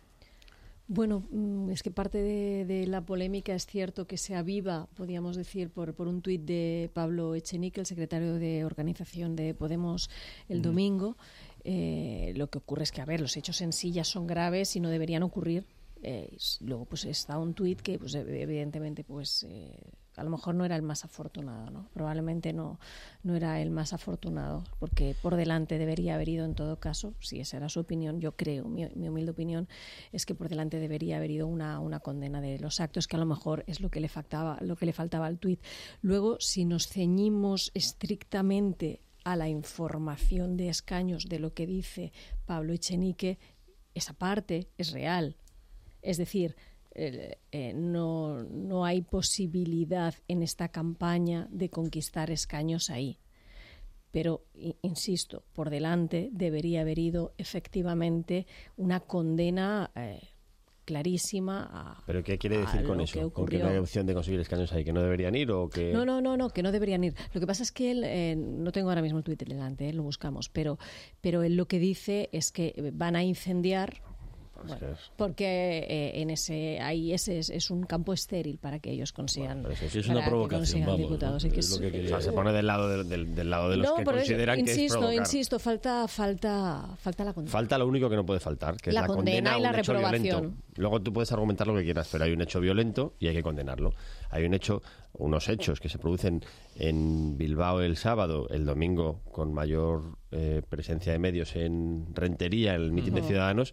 Bueno, es que parte de, de la polémica es cierto que se aviva, podríamos decir, por, por un tuit de Pablo Echenique, el secretario de organización de Podemos, el mm. domingo. Eh, lo que ocurre es que, a ver, los hechos en sí ya son graves y no deberían ocurrir. Eh, luego, pues está un tuit que, pues evidentemente, pues eh, a lo mejor no era el más afortunado, ¿no? Probablemente no, no era el más afortunado, porque por delante debería haber ido, en todo caso, si esa era su opinión, yo creo, mi, mi humilde opinión, es que por delante debería haber ido una, una condena de los actos, que a lo mejor es lo que le faltaba, lo que le faltaba al tuit. Luego, si nos ceñimos estrictamente a la información de escaños de lo que dice Pablo Echenique, esa parte es real. Es decir, eh, eh, no, no hay posibilidad en esta campaña de conquistar escaños ahí. Pero, insisto, por delante debería haber ido efectivamente una condena eh, clarísima a, ¿Pero qué quiere decir con eso? ¿Con que no hay opción de conseguir escaños ahí? ¿Que no deberían ir o que...? No, no, no, no, que no deberían ir. Lo que pasa es que él, eh, no tengo ahora mismo el Twitter delante, eh, lo buscamos, pero, pero él lo que dice es que van a incendiar... Bueno, porque eh, en ese ahí ese es, es un campo estéril para que ellos consigan, bueno, eso es una provocación, vamos, diputados, ¿no? Que es, es lo que o sea, se pone del lado de, del, del lado de los no, que pero consideran es, insisto, que es provocar. Insisto, falta falta falta la condena. Falta lo único que no puede faltar, que la es la condena, condena a y un la hecho reprobación. violento. Luego tú puedes argumentar lo que quieras, pero hay un hecho violento y hay que condenarlo. Hay un hecho, unos hechos que se producen en Bilbao el sábado, el domingo con mayor eh, presencia de medios en Rentería, el mitin uh-huh. de Ciudadanos,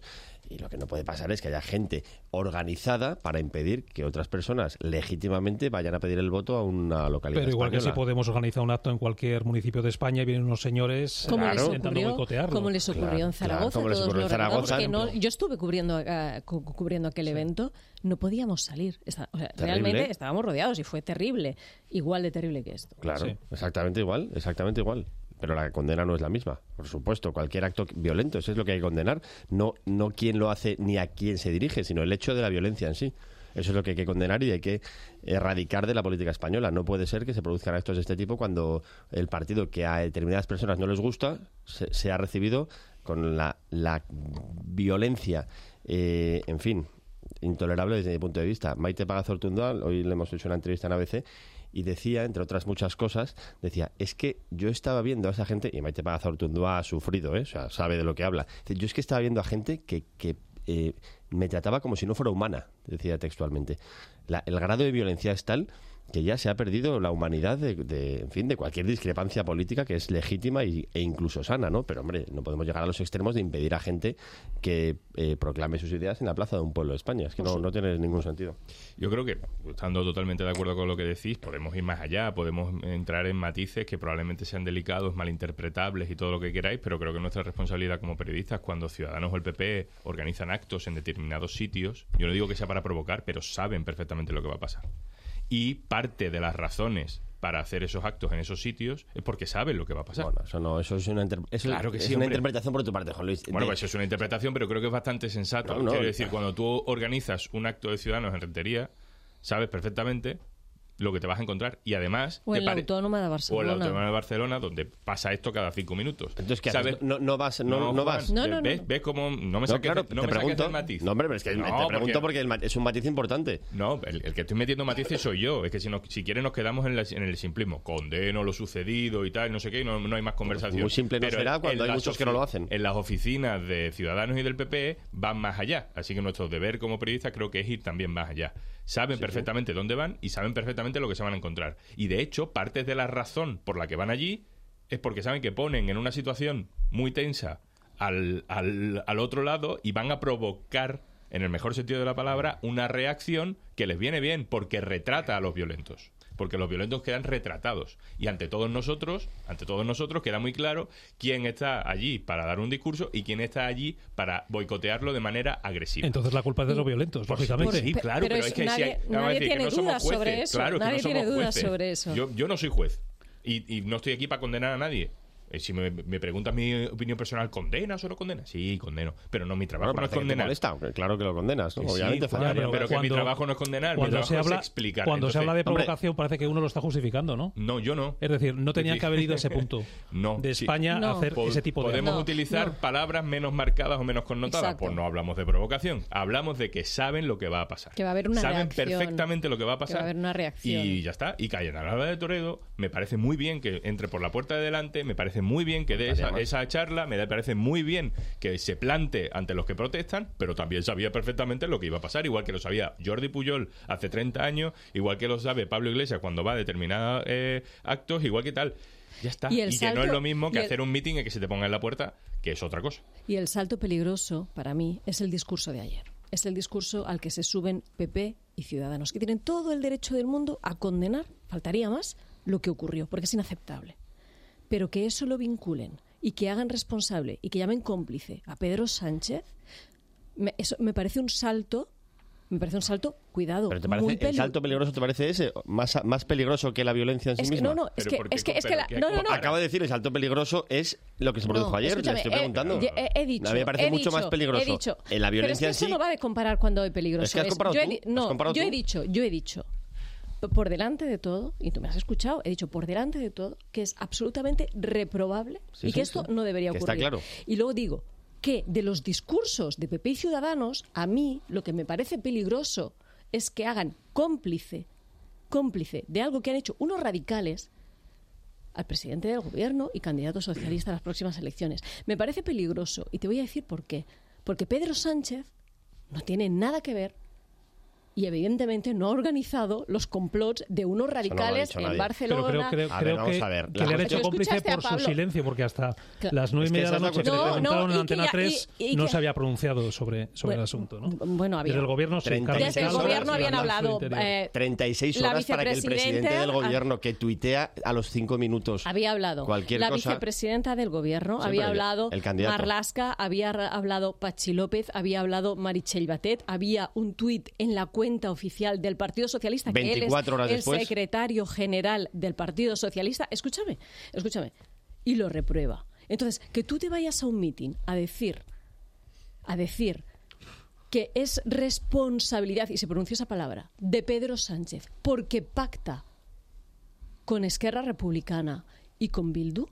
Y lo que no puede pasar es que haya gente organizada para impedir que otras personas legítimamente vayan a pedir el voto a una localidad Pero igual española. que si podemos organizar un acto en cualquier municipio de España y vienen unos señores como claro, les intentando ocurrió, boicotearlo. como les ocurrió Claro, en Zaragoza, claro, como les todos ocurrió lo en Zaragoza, recordamos, que no, ejemplo. yo estuve cubriendo uh, cu- cubriendo aquel evento, no podíamos salir. Está- o sea, Terrible. realmente estábamos rodeados y fue terrible, igual de terrible que esto. Claro, Sí. exactamente igual, exactamente igual. Pero la condena no es la misma, por supuesto. Cualquier acto violento, eso es lo que hay que condenar. No, no quién lo hace ni a quién se dirige, sino el hecho de la violencia en sí. Eso es lo que hay que condenar y hay que erradicar de la política española. No puede ser que se produzcan actos de este tipo cuando el partido que a determinadas personas no les gusta se, se ha recibido con la, la violencia, eh, en fin, intolerable desde mi punto de vista. Maite Pagazortundúa, hoy le hemos hecho una entrevista en A B C, y decía, entre otras muchas cosas, decía, es que yo estaba viendo a esa gente, y Maite Pagazortundúa ha sufrido, ¿eh? O sea, sabe de lo que habla. Dice, yo es que estaba viendo a gente que, que eh, me trataba como si no fuera humana, decía textualmente. La, el grado de violencia es tal que ya se ha perdido la humanidad de, de, en fin, de cualquier discrepancia política que es legítima y, e incluso sana, ¿no? Pero, hombre, no podemos llegar a los extremos de impedir a gente que eh, proclame sus ideas en la plaza de un pueblo de España. Es que no, no tiene ningún sentido. Yo creo que, estando totalmente de acuerdo con lo que decís, podemos ir más allá, podemos entrar en matices que probablemente sean delicados, malinterpretables y todo lo que queráis, pero creo que nuestra responsabilidad como periodistas, cuando Ciudadanos o el P P organizan actos en determinados sitios, yo no digo que sea para provocar, pero saben perfectamente lo que va a pasar. Y parte de las razones para hacer esos actos en esos sitios es porque saben lo que va a pasar. Bueno, eso no, eso es una, inter- eso Claro que es sí, una hombre. interpretación por tu parte, Juan Luis. Bueno, De- pues eso es una interpretación, pero creo que es bastante sensato. No, no. Quiero decir, cuando tú organizas un acto de Ciudadanos en Rentería, sabes perfectamente lo que te vas a encontrar. Y además... O te en la pare- Autónoma de O en la Barcelona. Autónoma de Barcelona, donde pasa esto cada cinco minutos. Entonces, ¿qué ¿Sabes? haces? No, no vas, no, no, Juan, vas. No, no, ¿Ves, no. ¿Ves cómo no me No, saques, claro, no te me saques pregunto. del matiz? No, hombre, pero es que No, te pregunto porque- porque, el ma- es un matiz importante. No, el, el que estoy metiendo matices soy yo. Es que si, no, si quieres nos quedamos en, la- en el simplismo. Condeno lo sucedido y tal, no sé qué, y no, no hay más conversación. Muy simple no Pero será en- cuando en hay las muchos que no lo ofi- hacen. En las oficinas de Ciudadanos y del P P van más allá. Así que nuestro deber como periodistas creo que es ir también más allá. Saben perfectamente dónde van y saben perfectamente lo que se van a encontrar. Y de hecho, parte de la razón por la que van allí es porque saben que ponen en una situación muy tensa al, al, al otro lado y van a provocar, en el mejor sentido de la palabra, una reacción que les viene bien porque retrata a los violentos. Porque los violentos quedan retratados. Y ante todos nosotros, ante todos nosotros queda muy claro quién está allí para dar un discurso y quién está allí para boicotearlo de manera agresiva. Entonces la culpa es de los violentos, Por lógicamente. supuesto, sí, claro, Pero pero, es- es que nadie- si hay, vamos a nadie decir que tiene no somos dudas jueces, sobre eso, claro que nadie no somos tiene dudas jueces. sobre eso. Yo, yo no soy juez y, y no estoy aquí para condenar a nadie. Eh, Si me, me preguntas mi opinión personal, ¿condenas o no condenas? Sí, condeno, pero no mi trabajo Bueno, no es parece que te condenar. molesta, aunque claro que lo condenas, ¿no? Sí, Obviamente Juan, fallaría. pero, pero que mi cuando- trabajo no es condenar, mi Cuando trabajo se habla, es explicar. cuando se Entonces, habla de hombre, provocación parece que uno lo está justificando, ¿no? No, yo no. Es decir, no tenían que haber ido a ese punto No, de sí. España No. a hacer Po- ese tipo de Podemos actos. utilizar no. palabras menos marcadas o menos connotadas. Exacto. Pues no hablamos de provocación. Hablamos de que saben lo que va a pasar. Que va a haber una saben reacción. perfectamente lo que va a pasar. Que va a haber una reacción. Y ya está. Y Cayetana Álvarez de Toledo, me parece muy bien que entre por la puerta de delante, me parece muy bien que dé esa, esa charla, me parece muy bien que se plante ante los que protestan, pero también sabía perfectamente lo que iba a pasar, igual que lo sabía Jordi Pujol hace treinta años, igual que lo sabe Pablo Iglesias cuando va a determinados eh, actos, igual que tal. Ya está. Y Y, el que salto- no es lo mismo que y el- hacer un meeting y que se te ponga en la puerta, que es otra cosa. Y el salto peligroso, para mí, es el discurso de ayer. Es el discurso al que se suben P P y Ciudadanos, que tienen todo el derecho del mundo a condenar, faltaría más, lo que ocurrió, porque es inaceptable. Pero que eso lo vinculen y que hagan responsable y que llamen cómplice a Pedro Sánchez, me, eso me parece un salto, me parece un salto, cuidado, ¿Pero te muy parece el peli- salto peligroso te parece ese? ¿Más, más peligroso que la violencia en sí Es que, misma? no, no, es Pero que, ¿por qué es que, es que pero la- qué no, no, no. Acabo de decir, el salto peligroso es lo que se produjo No, ayer. Le escúchame, estoy eh, preguntando. ye- he, he dicho, A mí me parece he mucho dicho, más peligroso he dicho. en la violencia Pero es que en sí. eso no va de comparar cuando hay peligroso. Es que has Es- comparado yo he tú, di- has no, comparado yo he tú. dicho, yo he dicho, p- por delante de todo, y tú me has escuchado, he dicho por delante de todo que es absolutamente reprobable Sí, y sí, que esto sí. no debería Que ocurrir. está claro. Y luego digo que de los discursos de P P y Ciudadanos, a mí lo que me parece peligroso es que hagan cómplice, cómplice de algo que han hecho unos radicales al presidente del gobierno y candidato socialista a las próximas elecciones. Me parece peligroso y te voy a decir por qué. Porque Pedro Sánchez no tiene nada que ver y evidentemente no ha organizado los complots de unos radicales no en Barcelona. Pero creo, creo, a creo ver, vamos que, a ver. que le han hecho cómplice por su silencio, porque hasta claro. las nueve y media de la noche que le preguntaron en Antena tres y, y no que... se había pronunciado sobre, sobre bueno, el asunto, ¿no? Bueno, había... Desde el gobierno, sí, Desde el gobierno habían hablado... Eh, treinta y seis horas para que el presidente del gobierno, que tuitea a los cinco minutos había hablado. Cualquier la cosa... vicepresidenta del gobierno había hablado, Marlaska, había hablado Pachi López, había hablado Meritxell Batet, había un tuit en la cuenta oficial del Partido Socialista, que él es el después. secretario general del Partido Socialista. Escúchame, escúchame. Y lo reprueba. Entonces, que tú te vayas a un mitin a decir, a decir que es responsabilidad, y se pronuncia esa palabra, de Pedro Sánchez, porque pacta con Esquerra Republicana y con Bildu,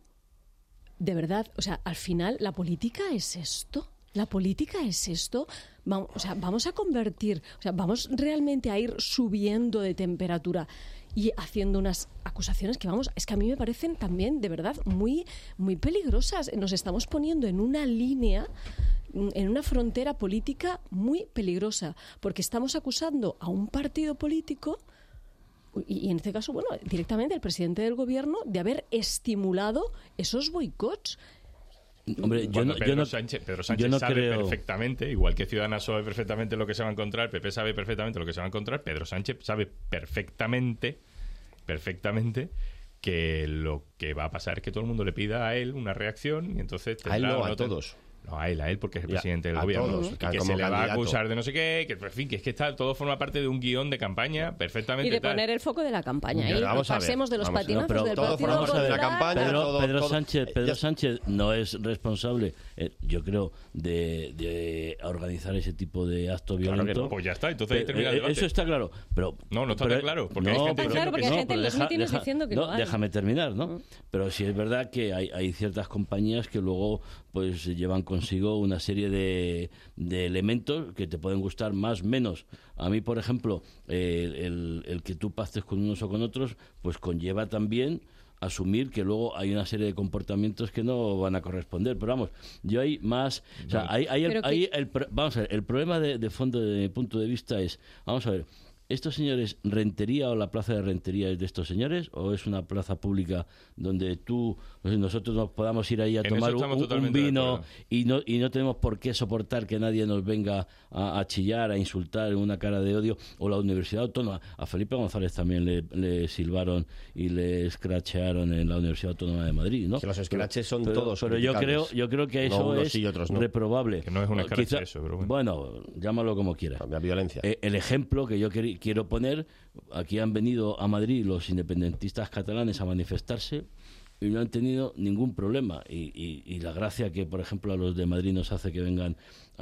de verdad, o sea, al final, ¿la política es esto? ¿La política es esto? Vamos, o sea, vamos a convertir, o sea, vamos realmente a ir subiendo de temperatura y haciendo unas acusaciones que, vamos, es que a mí me parecen también, de verdad, muy, muy peligrosas. Nos estamos poniendo en una línea, en una frontera política muy peligrosa, porque estamos acusando a un partido político, y, y en este caso, bueno, directamente al presidente del gobierno, de haber estimulado esos boicots. Hombre, yo no, Pedro, yo no, Sánchez, Pedro Sánchez yo no sabe creo... perfectamente, igual que Ciudadanos sabe perfectamente lo que se va a encontrar, el P P sabe perfectamente lo que se va a encontrar, Pedro Sánchez sabe perfectamente, perfectamente que lo que va a pasar es que todo el mundo le pida a él una reacción y entonces... A él no, a no todos. No, a él, a él, porque es el ya, presidente del a gobierno. Todos, y que se le va a acusar de no sé qué, que, en fin, que es que está, todo forma parte de un guión de campaña perfectamente. Y de tal. poner el foco de la campaña. Pero y vamos pasemos de los vamos patinazos no, del todo Partido forma parte de la Popular. campaña. Pedro, todo, Pedro todo, Sánchez, Pedro ya... Sánchez no es responsable, eh, yo creo, de, de organizar ese tipo de acto Claro violento. no. Pues ya está, entonces ahí termina el eh, debate. Eso está claro. Pero, no, no está pero, tan claro. Porque no, hay gente pero, claro, porque hay no, gente en los deja, mítines deja, diciendo que no, no hay. déjame terminar, ¿no? Pero sí es verdad que hay, hay ciertas compañías que luego pues llevan consigo una serie de, de elementos que te pueden gustar más menos. A mí, por ejemplo, eh, el, el que tú pactes con unos o con otros, pues conlleva también asumir que luego hay una serie de comportamientos que no van a corresponder. Pero vamos, yo hay más... O sea, hay, hay, el, hay el, vamos a ver, el problema de, de fondo, de mi punto de vista es... Vamos a ver, ¿estos señores, Rentería o la plaza de Rentería es de estos señores o es una plaza pública donde tú, nosotros nos podamos ir ahí a en tomar un, un vino y no y no tenemos por qué soportar que nadie nos venga a, a chillar, a insultar en una cara de odio? O la Universidad Autónoma, a Felipe González también le, le silbaron y le escrachearon en la Universidad Autónoma de Madrid, ¿no? Que los escraches son pero, todos pero yo creo yo creo que eso no es sí no. reprobable. Que no es un escrache Quizá, eso, pero bueno. Bueno, llámalo como quieras. La violencia. Eh, el ejemplo que yo quería quiero poner, aquí han venido a Madrid los independentistas catalanes a manifestarse y no han tenido ningún problema y, y, y la gracia que, por ejemplo, a los de Madrid nos hace que vengan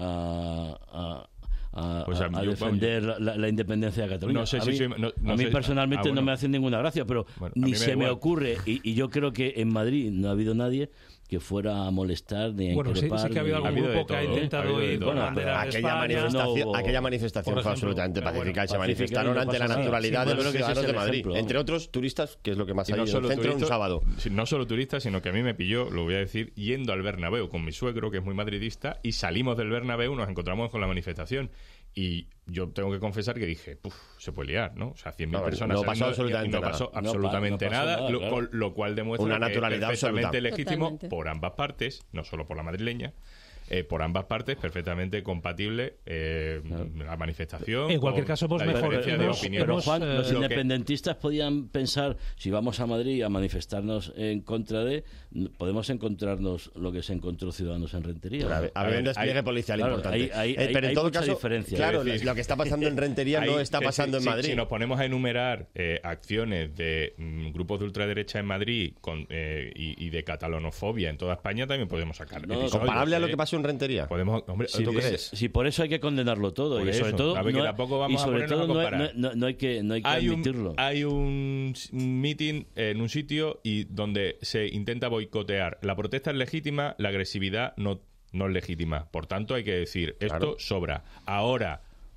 a... a A, pues a, a defender yo, la, la independencia de Cataluña. No sé a mí, si soy, no, no a mí sé, personalmente ah, bueno. no me hacen ninguna gracia, pero bueno, ni se me ocurre, y, y yo creo que en Madrid no ha habido nadie que fuera a molestar ni a bueno, increpar. Sí, sí que ha habido algún grupo todo, que ha intentado ir con bueno, bandera de aquella, España, manifestación, no aquella manifestación fue absolutamente bueno, pacífica y se pacífica manifestaron no ante la nada. naturalidad Sí, de los creo que ciudadanos ese de es el Madrid. ejemplo. Entre otros, turistas, que es lo que más y hay no en solo el centro turistas, un sábado. No solo turistas, sino que a mí me pilló, lo voy a decir, yendo al Bernabéu con mi suegro, que es muy madridista, y salimos del Bernabéu, nos encontramos con la manifestación. Y yo tengo que confesar que dije, puf, se puede liar, ¿no? O sea, cien mil no, personas. No pasó absolutamente y no nada. pasó absolutamente no pa, no nada, nada lo, claro. lo cual demuestra una que naturalidad es perfectamente absoluta. legítimo Totalmente. por ambas partes, no solo por la madrileña, eh, por ambas partes, perfectamente compatible eh, claro. la manifestación. En cualquier caso, hemos mejor. Pero, hemos, pero Juan, eh, los lo independentistas que... podían pensar, si vamos a Madrid a manifestarnos en contra de, podemos encontrarnos lo que se encontró Ciudadanos en Rentería. Claro, había un despliegue hay, policial claro, importante. Hay, hay, eh, pero en hay todo mucha caso, diferencia. claro, decir, lo que está pasando en Rentería hay, no está que pasando si, en Madrid. Si, si nos ponemos a enumerar eh, acciones de mm, grupos de ultraderecha en Madrid con, eh, y, y de catalanofobia en toda España, también podemos sacar. No, comparable eh, a lo que pasó en Rentería. Podemos, hombre, si, ¿tú si, crees? Si por eso hay que condenarlo todo por y sobre eso, todo, a ver, no, que tampoco vamos y sobre a todo a no, no, no hay que, no hay que hay admitirlo. Un, hay un meeting en un sitio y donde se intenta boicotear. La protesta es legítima, la agresividad no, no es legítima. Por tanto, hay que decir, esto claro. sobra. Ahora,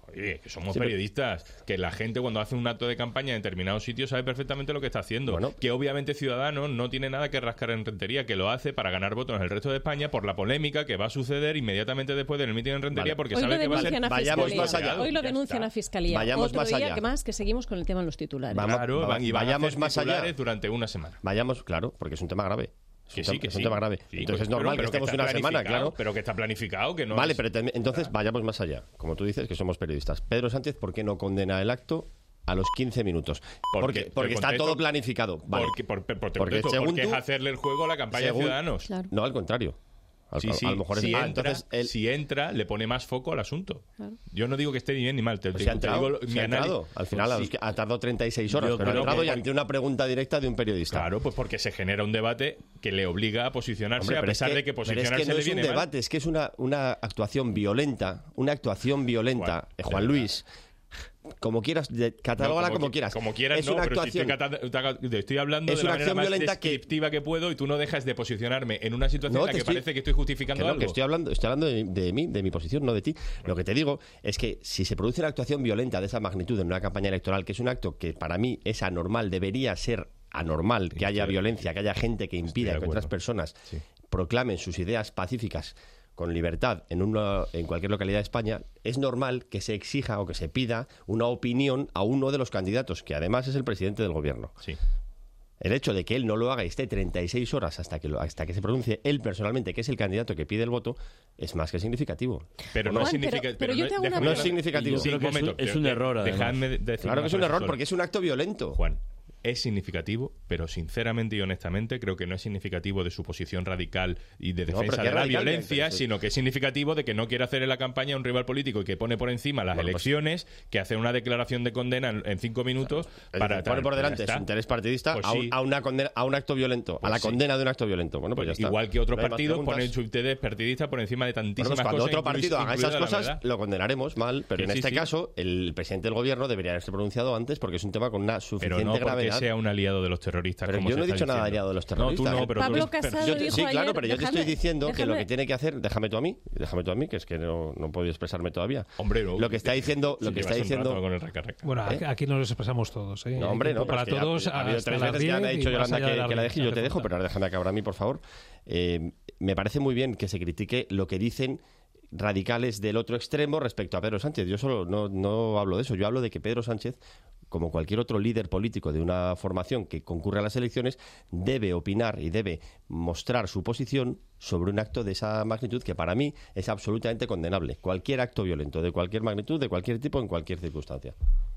Oye, que somos Sí, periodistas, que la gente cuando hace un acto de campaña en determinados sitios sabe perfectamente lo que está haciendo. Bueno, que obviamente Ciudadanos no tiene nada que rascar en Rentería, que lo hace para ganar votos en el resto de España por la polémica que va a suceder inmediatamente después del mitin en Rentería, vale. porque Hoy sabe que va a ser... Vayamos más allá. Hoy lo denuncian a Fiscalía. Vayamos Otro más día allá. que más que seguimos con el tema en los titulares. Vamos, claro, va, van, y van vayamos a hacer más allá durante una semana. Vayamos, claro, porque es un tema grave. Es Que un, sí, tema, que es un sí. tema grave. Sí, entonces es pero- normal pero que estemos está una semana, planificado, claro. Pero que está planificado, que no Vale, es- pero te- entonces vayamos más allá. Como tú dices, que somos periodistas. Pedro Sánchez, ¿por qué no condena el acto a los quince minutos? Porque- Porque, te porque está contesto- todo planificado. Vale. Porque, por, por- te Porque contesto, según porque tú- es hacerle el juego a la campaña según- de Ciudadanos. No, al contrario. Al- Sí, a- sí, a lo mejor es- si, ah, entra, entonces el- si entra, le pone más foco al asunto. Yo no digo que esté ni bien ni mal. Te, Pues te- si ha te entrado, digo si mi ha entrado. análisis. Al final Pues a los sí. que- ha tardado treinta y seis horas, Yo pero ha creo entrado que- y ante una pregunta directa de un periodista. Claro, pues porque se genera un debate que le obliga a posicionarse, Hombre, a pero es pesar de que pero es posicionarse que no le es un viene mal. debate, es que es una, una actuación violenta, una actuación violenta. Eh, Juan Luis, como quieras, de- catalógala No, como, qui- quieras. Como quieras, es no, una pero actuación. si estoy, cata- te estoy hablando Es de la una manera acción más violenta que- descriptiva que... puedo y tú no dejas de posicionarme en una situación No, en la te que estoy- parece que estoy justificando Que no, algo. que estoy hablando, estoy hablando de, de mí, de mi posición, no de ti. Lo que te digo es que si se produce una actuación violenta de esa magnitud en una campaña electoral, que es un acto que para mí es anormal, debería ser anormal, que haya violencia, que haya gente que impida de que otras acuerdo. personas Sí. proclamen sus ideas pacíficas con libertad en una, en cualquier localidad de España, es normal que se exija o que se pida una opinión a uno de los candidatos, que además es el presidente del gobierno. Sí. El hecho de que él no lo haga y esté treinta y seis horas hasta que, lo, hasta que se pronuncie él personalmente, que es el candidato que pide el voto, es más que significativo. Pero ¿O no, no? es significativo. pero yo te hago una No es significativo. Sí, Yo creo que es un- es un error, además. Dejadme de- decir Claro una que es un frase error sola. porque es un acto violento. Juan, es significativo, pero sinceramente y honestamente creo que no es significativo de su posición radical y de No, pero defensa ¿qué de la radical? violencia, Que- que- sino que es significativo de que no quiere hacer en la campaña a un rival político y que pone por encima las Bueno, pues- elecciones, que hace una declaración de condena en, en cinco minutos Es para decir, pone por ya delante está. su interés partidista Pues a, un, sí. a una condena, a un acto violento, Pues a la sí. condena de un acto violento. Bueno, pues, Pues ya está. igual que otros No hay más partidos preguntas. ponen su interés partidista por encima de Bueno, tantísimas pues cuando cosas. otro incluis- partido haga incluida esas la cosas, verdad. lo condenaremos mal, pero Que en sí, este sí. caso, el presidente del gobierno debería haberse pronunciado antes porque es un tema con una Pero suficiente no porque gravedad. sea un aliado de los terroristas. Pero como yo se no he está dicho nada diciendo. aliado de los No, tú terroristas. no, pero tú Pablo eres- pero- Casado Yo te- dijo sí, claro, ayer, pero yo te déjame- estoy diciendo que lo déjame- que tiene que hacer, déjame tú a mí, déjame tú a mí, que es que no, no puedo expresarme todavía. Hombre, no, lo que está diciendo, lo si que está llevas un diciendo, rato con el raca, raca. Bueno, ¿Eh? aquí- aquí nos expresamos todos. ¿eh? no, hombre, Hay no, tiempo pero para es que ya- todos. ha habido hasta tres las veces que ya me ha diez dicho y más Yolanda allá que, de la que la deje y yo te pregunta. dejo, pero ahora déjame acabar a mí, por favor. Eh, me parece muy bien que se critique lo que dicen radicales del otro extremo respecto a Pedro Sánchez. Yo solo no, no hablo de eso, yo hablo de que Pedro Sánchez, como cualquier otro líder político de una formación que concurre a las elecciones, debe opinar y debe mostrar su posición sobre un acto de esa magnitud que para mí es absolutamente condenable. Cualquier acto violento, de cualquier magnitud, de cualquier tipo, en cualquier circunstancia.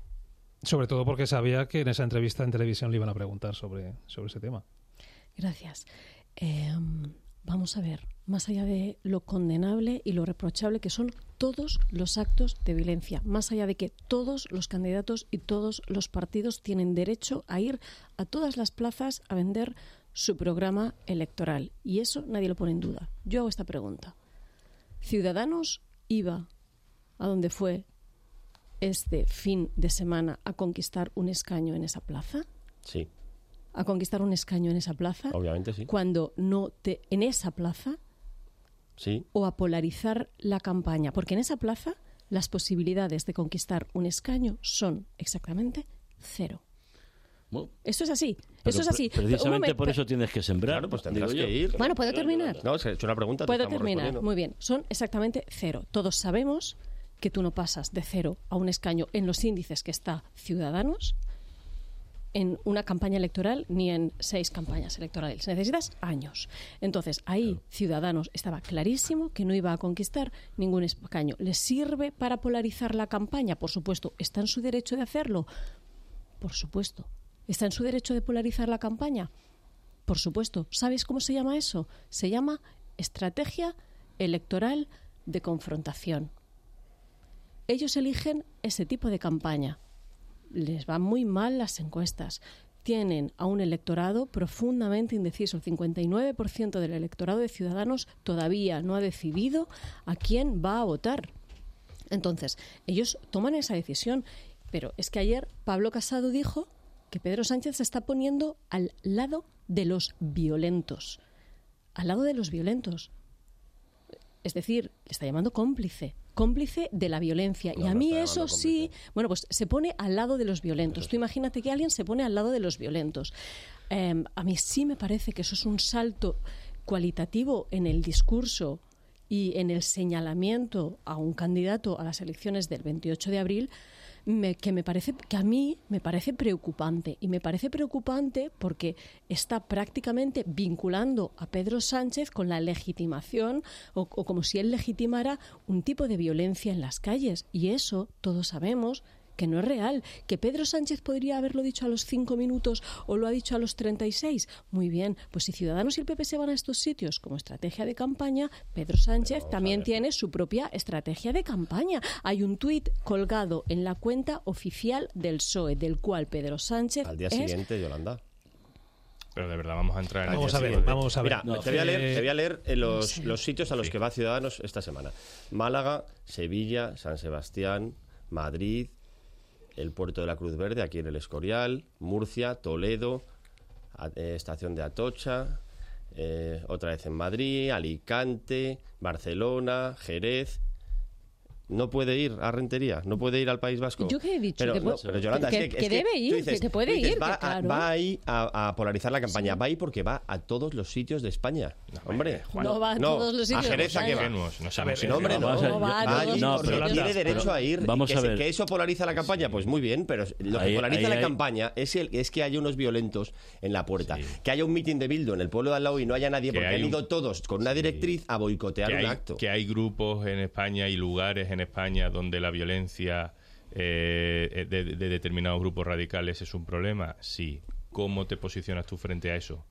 Sobre todo porque sabía que en esa entrevista en televisión le iban a preguntar sobre, sobre ese tema. Gracias. Eh, vamos a ver, más allá de lo condenable y lo reprochable que son todos los actos de violencia, más allá de que todos los candidatos y todos los partidos tienen derecho a ir a todas las plazas a vender su programa electoral. Y eso nadie lo pone en duda. Yo hago esta pregunta. ¿Ciudadanos iba a donde fue este fin de semana a conquistar un escaño en esa plaza? Sí, ¿A conquistar un escaño en esa plaza? obviamente sí. Cuando no te en esa plaza Sí. o a polarizar la campaña, porque en esa plaza las posibilidades de conquistar un escaño son exactamente cero. Bueno, Eso es así. pero Eso es así. pre- Precisamente Un momen- por eso tienes que sembrar. Claro, pues tendrás digo que yo. ir. Bueno, ¿puedo terminar? No, es que he hecho una pregunta. te Puedo estamos terminar. respondiendo. Muy bien. Son exactamente cero. Todos sabemos que tú no pasas de cero a un escaño en los índices que está Ciudadanos en una campaña electoral ni en seis campañas electorales. Necesitas años. Entonces, ahí Ciudadanos estaba clarísimo que no iba a conquistar ningún escaño. ¿Les sirve para polarizar la campaña? Por supuesto. ¿Está en su derecho de hacerlo? Por supuesto. ¿Está en su derecho de polarizar la campaña? Por supuesto. ¿Sabes cómo se llama eso? Se llama estrategia electoral de confrontación. Ellos eligen ese tipo de campaña. Les van muy mal las encuestas. Tienen a un electorado profundamente indeciso. El cincuenta y nueve por ciento del electorado de Ciudadanos todavía no ha decidido a quién va a votar. Entonces, ellos toman esa decisión. Pero es que ayer Pablo Casado dijo que Pedro Sánchez se está poniendo al lado de los violentos. Al lado de los violentos. Es decir, le está llamando cómplice, cómplice de la violencia. No, y a mí eso sí, bueno, pues se pone al lado de los violentos. Tú imagínate que alguien se pone al lado de los violentos. Eh, a mí sí me parece que eso es un salto cualitativo en el discurso y en el señalamiento a un candidato a las elecciones del veintiocho de abril, Me, que me parece que a mí me parece preocupante y me parece preocupante porque está prácticamente vinculando a Pedro Sánchez con la legitimación o, o como si él legitimara un tipo de violencia en las calles, y eso todos sabemos que no es real, que Pedro Sánchez podría haberlo dicho a los cinco minutos o lo ha dicho a los treinta y seis. Muy bien, pues si Ciudadanos y el P P se van a estos sitios como estrategia de campaña, Pedro Sánchez también tiene su propia estrategia de campaña. Hay un tuit colgado en la cuenta oficial del P S O E, del cual Pedro Sánchez al día es... siguiente, Yolanda. Pero de verdad vamos a entrar en vamos el a ver, vamos a ver. Mira, no, te, voy a leer, eh, te voy a leer eh, los, sí. los sitios a los sí. que va Ciudadanos esta semana. Málaga, Sevilla, San Sebastián, Madrid, el Puerto de la Cruz Verde, aquí en el Escorial, Murcia, Toledo, a, eh, Estación de Atocha, eh, otra vez en Madrid, Alicante, Barcelona, Jerez. No puede ir a Rentería, no puede ir al País Vasco. ¿Yo qué he dicho? Pero, que, no, pero Yolanda, que, es que, que es que debe ir, dices, que puede dices, ir. Va, que a, claro. va ahí a, a polarizar la campaña. Sí. Va ahí porque va a todos los sitios de España. No, hombre, Juan, no va a no, todos los sitios. A Jerez, ¿a qué va? No, no sabemos. No, hombre, no. no va, va allí no, porque pero, tiene derecho pero, a ir. Vamos que, a ver. que eso polariza la campaña, pues muy bien, pero lo que ahí, polariza ahí, la ahí. campaña es, el, es que haya unos violentos en la puerta. Sí. Que haya un mitin de Bildu en el pueblo de al lado y no haya nadie, porque han ido un... todos con una directriz sí. a boicotear que un hay, acto. Que hay grupos en España y lugares en España donde la violencia Eh, de, de determinados grupos radicales es un problema, sí. ¿Cómo te posicionas tú frente a eso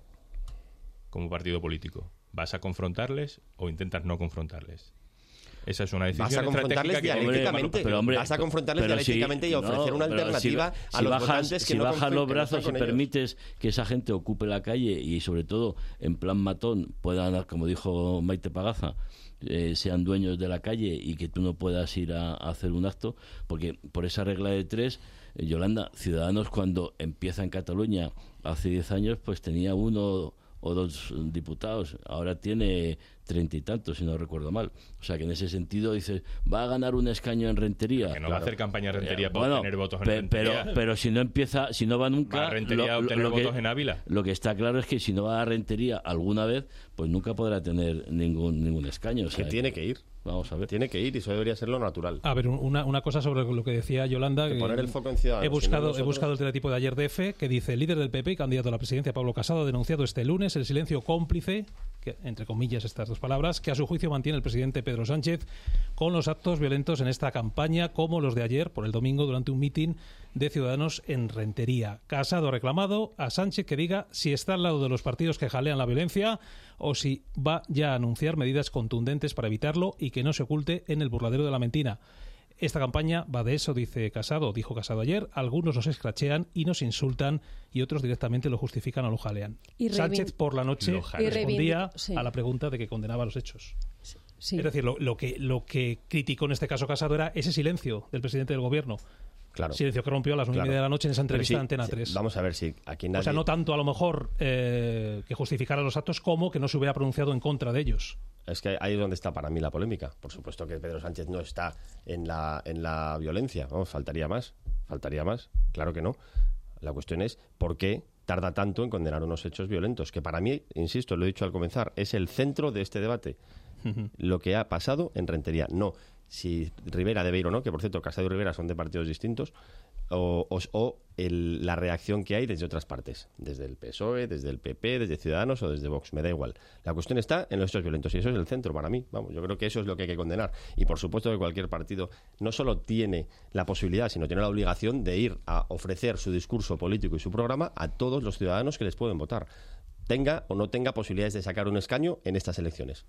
como partido político? ¿Vas a confrontarles o intentas no confrontarles? Esa es una decisión vas a confrontarles dialécticamente, pero, hombre, vas a confrontarles dialécticamente si, y a ofrecer no, una alternativa si, a si los bajas, votantes que si no bajas los brazos y no permites que esa gente ocupe la calle y sobre todo en plan matón puedan, como dijo Maite Pagaza, eh, sean dueños de la calle y que tú no puedas ir a, a hacer un acto, porque por esa regla de tres, eh, Yolanda, Ciudadanos cuando empieza en Cataluña hace diez años pues tenía uno o dos diputados, ahora tiene treinta y tantos, si no recuerdo mal. O sea que en ese sentido dices, va a ganar un escaño en Rentería. Que no claro. va a hacer campaña en Rentería para bueno, obtener votos en pe- Rentería. Pero, pero si no empieza, si no va nunca... Va a Rentería a obtener lo votos que, en Ávila. Lo que está claro es que si no va a Rentería alguna vez, pues nunca podrá tener ningún ningún escaño. O sea, que tiene que ir. Vamos a ver. Tiene que ir y eso debería ser lo natural. A ver, una, una cosa sobre lo que decía Yolanda. De poner eh, el foco en Ciudadanos. He buscado, si no he buscado el teletipo de ayer de F, que dice: el líder del P P y candidato a la presidencia, Pablo Casado, ha denunciado este lunes el silencio cómplice, que, entre comillas estas dos palabras, que a su juicio mantiene el presidente Pedro Sánchez con los actos violentos en esta campaña, como los de ayer por el domingo durante un mitin de Ciudadanos en Rentería. Casado ha reclamado a Sánchez que diga si está al lado de los partidos que jalean la violencia o si va ya a anunciar medidas contundentes para evitarlo y que no se oculte en el burladero de la mentira. Esta campaña va de eso, dice Casado, dijo Casado ayer. Algunos nos escrachean y nos insultan y otros directamente lo justifican o lo jalean. Y Sánchez por la noche respondía sí. a la pregunta de que condenaba los hechos. Sí. Es decir, lo, lo, que, lo que criticó en este caso Casado era ese silencio del presidente del gobierno. Claro. Silencio que rompió a las nueve claro. y media de la noche en esa entrevista sí, de Antena sí, tres. Vamos a ver si aquí nadie... O sea, no tanto a lo mejor eh, que justificara los actos como que no se hubiera pronunciado en contra de ellos. Es que ahí es donde está para mí la polémica. Por supuesto que Pedro Sánchez no está en la, en la violencia. Vamos, faltaría más. Faltaría más. Claro que no. La cuestión es por qué tarda tanto en condenar unos hechos violentos. Que para mí, insisto, lo he dicho al comenzar, es el centro de este debate. Uh-huh. Lo que ha pasado en Rentería. No si Rivera debe ir o no, que por cierto Casado y Rivera son de partidos distintos, o, o, o el, la reacción que hay desde otras partes, desde el P S O E, desde el P P, desde Ciudadanos o desde Vox, me da igual. La cuestión está en los hechos violentos y eso es el centro para mí. Vamos, yo creo que eso es lo que hay que condenar. Y por supuesto que cualquier partido no solo tiene la posibilidad, sino tiene la obligación de ir a ofrecer su discurso político y su programa a todos los ciudadanos que les pueden votar, tenga o no tenga posibilidades de sacar un escaño en estas elecciones.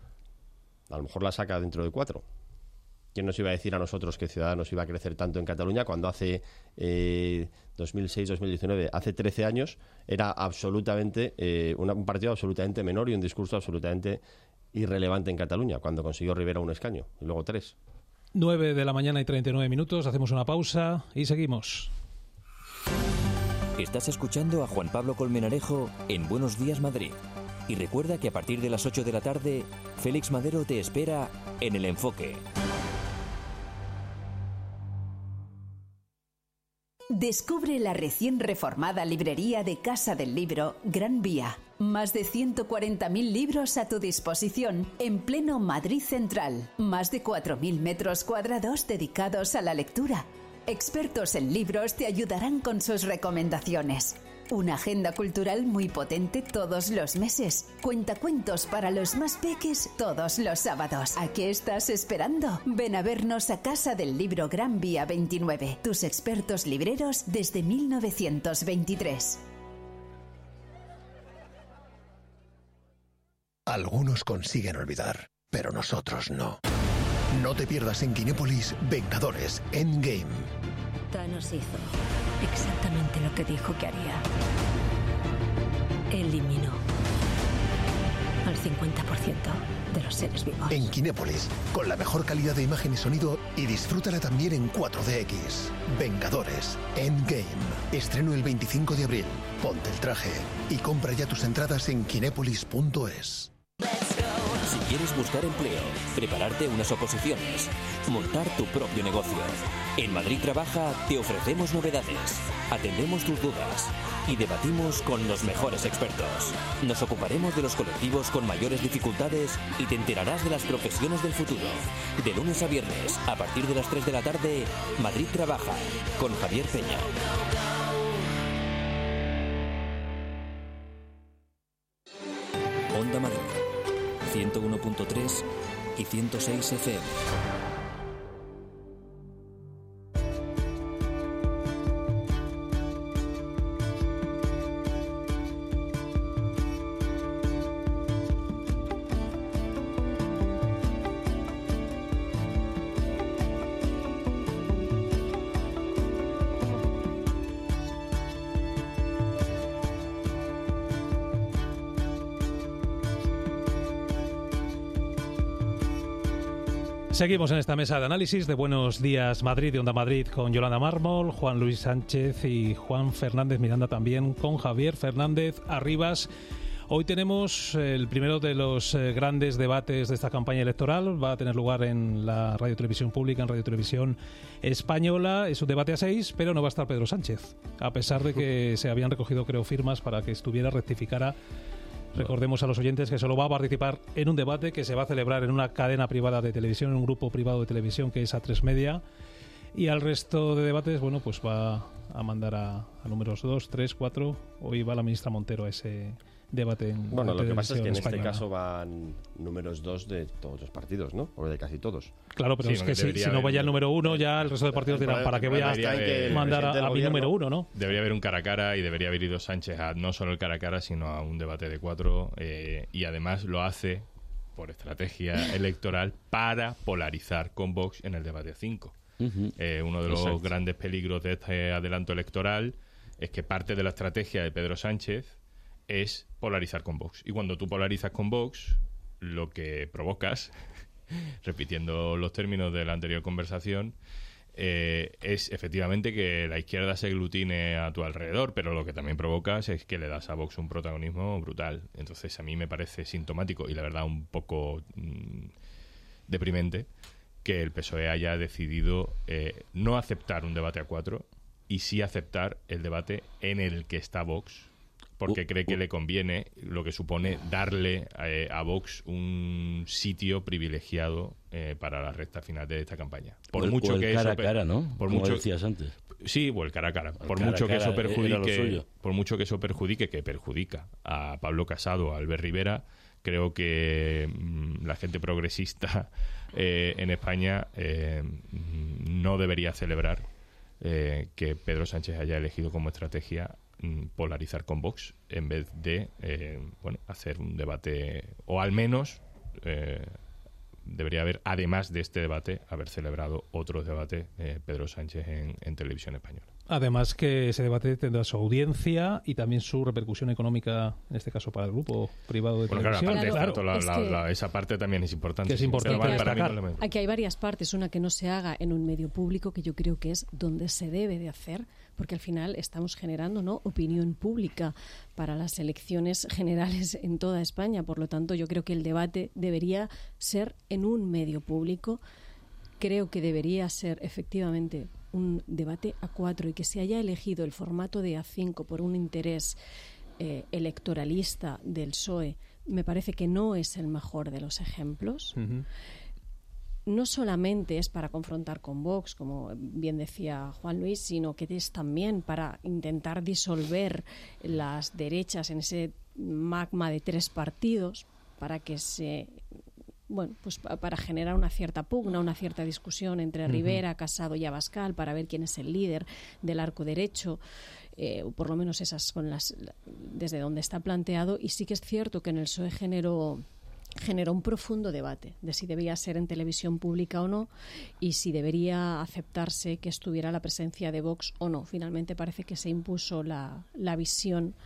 A lo mejor la saca dentro de cuatro. ¿Quién nos iba a decir a nosotros que Ciudadanos iba a crecer tanto en Cataluña cuando hace eh, dos mil seis dos mil diecinueve, hace trece años, era absolutamente eh, una, un partido absolutamente menor y un discurso absolutamente irrelevante en Cataluña, cuando consiguió Rivera un escaño y luego tres? nueve de la mañana y treinta y nueve minutos, hacemos una pausa y seguimos. Estás escuchando a Juan Pablo Colmenarejo en Buenos Días Madrid. Y recuerda que a partir de las ocho de la tarde, Félix Madero te espera en El Enfoque. Descubre la recién reformada librería de Casa del Libro Gran Vía. Más de ciento cuarenta mil libros a tu disposición en pleno Madrid Central. Más de cuatro mil metros cuadrados dedicados a la lectura. Expertos en libros te ayudarán con sus recomendaciones. Una agenda cultural muy potente todos los meses. Cuentacuentos para los más peques todos los sábados. ¿A qué estás esperando? Ven a vernos a Casa del Libro Gran Vía veintinueve. Tus expertos libreros desde mil novecientos veintitrés. Algunos consiguen olvidar, pero nosotros no. No te pierdas en Kinépolis Vengadores Endgame. Thanos hizo exactamente lo que dijo que haría. Eliminó al cincuenta por ciento de los seres vivos. En Kinépolis, con la mejor calidad de imagen y sonido, y disfrútala también en cuatro D X. Vengadores Endgame. Estreno el veinticinco de abril. Ponte el traje y compra ya tus entradas en kinépolis punto es. Si quieres buscar empleo, prepararte unas oposiciones, montar tu propio negocio. En Madrid Trabaja te ofrecemos novedades, atendemos tus dudas y debatimos con los mejores expertos. Nos ocuparemos de los colectivos con mayores dificultades y te enterarás de las profesiones del futuro. De lunes a viernes, a partir de las tres de la tarde, Madrid Trabaja, con Javier Peña. Onda Madrid, ciento uno punto tres y ciento seis F M. Seguimos en esta mesa de análisis de Buenos Días Madrid, de Onda Madrid, con Yolanda Mármol, Juan Luis Sánchez y Juan Fernández Miranda, también con Javier Fernández Arribas. Hoy tenemos el primero de los grandes debates de esta campaña electoral. Va a tener lugar en la Radio Televisión Pública, en Radio Televisión Española. Es un debate a seis, pero no va a estar Pedro Sánchez, a pesar de que se habían recogido, creo, firmas para que estuviera, rectificara. Recordemos a los oyentes que solo va a participar en un debate que se va a celebrar en una cadena privada de televisión, en un grupo privado de televisión que es A tres Media, y al resto de debates, bueno, pues va a mandar a, a números dos, tres, cuatro. Hoy va la ministra Montero a ese debate en Bueno, lo que pasa es que en española. este caso van números dos de todos los partidos, ¿no? O de casi todos. Claro, pero sí, es que si, si no vaya el número uno, ya el resto de partidos dirán, ¿para qué voy a mandar a, a mi número uno, no? Debería haber un cara a cara y debería haber ido Sánchez a no solo el cara a cara, sino a un debate de cuatro, eh, y además lo hace por estrategia electoral para polarizar con Vox en el debate cinco. Uh-huh. Eh, uno de los Exacto. grandes peligros de este adelanto electoral es que parte de la estrategia de Pedro Sánchez es polarizar con Vox. Y cuando tú polarizas con Vox, lo que provocas, repitiendo los términos de la anterior conversación, eh, es efectivamente que la izquierda se aglutine a tu alrededor, pero lo que también provocas es que le das a Vox un protagonismo brutal. Entonces a mí me parece sintomático y la verdad un poco mmm, deprimente que el P S O E haya decidido eh, no aceptar un debate a cuatro y sí aceptar el debate en el que está Vox, porque uh, cree que uh. le conviene, lo que supone darle eh, a Vox un sitio privilegiado eh, para la recta final de esta campaña. Por o el, mucho o el que cara eso, a cara, ¿no? Por Como mucho, decías antes. Sí, o el cara a cara. El por cara mucho a que cara eso perjudique, lo por mucho que eso perjudique, que perjudica a Pablo Casado, a Albert Rivera, creo que mmm, la gente progresista eh, en España eh, no debería celebrar eh, que Pedro Sánchez haya elegido como estrategia mmm, polarizar con Vox en vez de eh, bueno, hacer un debate, o al menos eh, debería haber, además de este debate, haber celebrado otro debate eh, Pedro Sánchez en, en televisión española. Además que ese debate tendrá su audiencia y también su repercusión económica, en este caso para el grupo privado de bueno, televisión. Claro, aparte, claro, la, es la, que, la, esa parte también es importante. Que es importante para, destacar. para mí, Aquí hay varias partes. Una, que no se haga en un medio público, que yo creo que es donde se debe de hacer, porque al final estamos generando, ¿no?, opinión pública para las elecciones generales en toda España. Por lo tanto, yo creo que el debate debería ser en un medio público. Creo que debería ser efectivamente un debate a cuatro y que se haya elegido el formato de a cinco por un interés eh, electoralista del P S O E. Me parece que no es el mejor de los ejemplos. Uh-huh. No solamente es para confrontar con Vox, como bien decía Juan Luis, sino que es también para intentar disolver las derechas en ese magma de tres partidos, para que se... Bueno, pues para generar una cierta pugna, una cierta discusión entre uh-huh. Rivera, Casado y Abascal, para ver quién es el líder del arco derecho. Eh, por lo menos esas son las desde donde está planteado, y sí que es cierto que en el P S O E generó generó un profundo debate de si debía ser en televisión pública o no y si debería aceptarse que estuviera la presencia de Vox o no. Finalmente parece que se impuso la, la visión,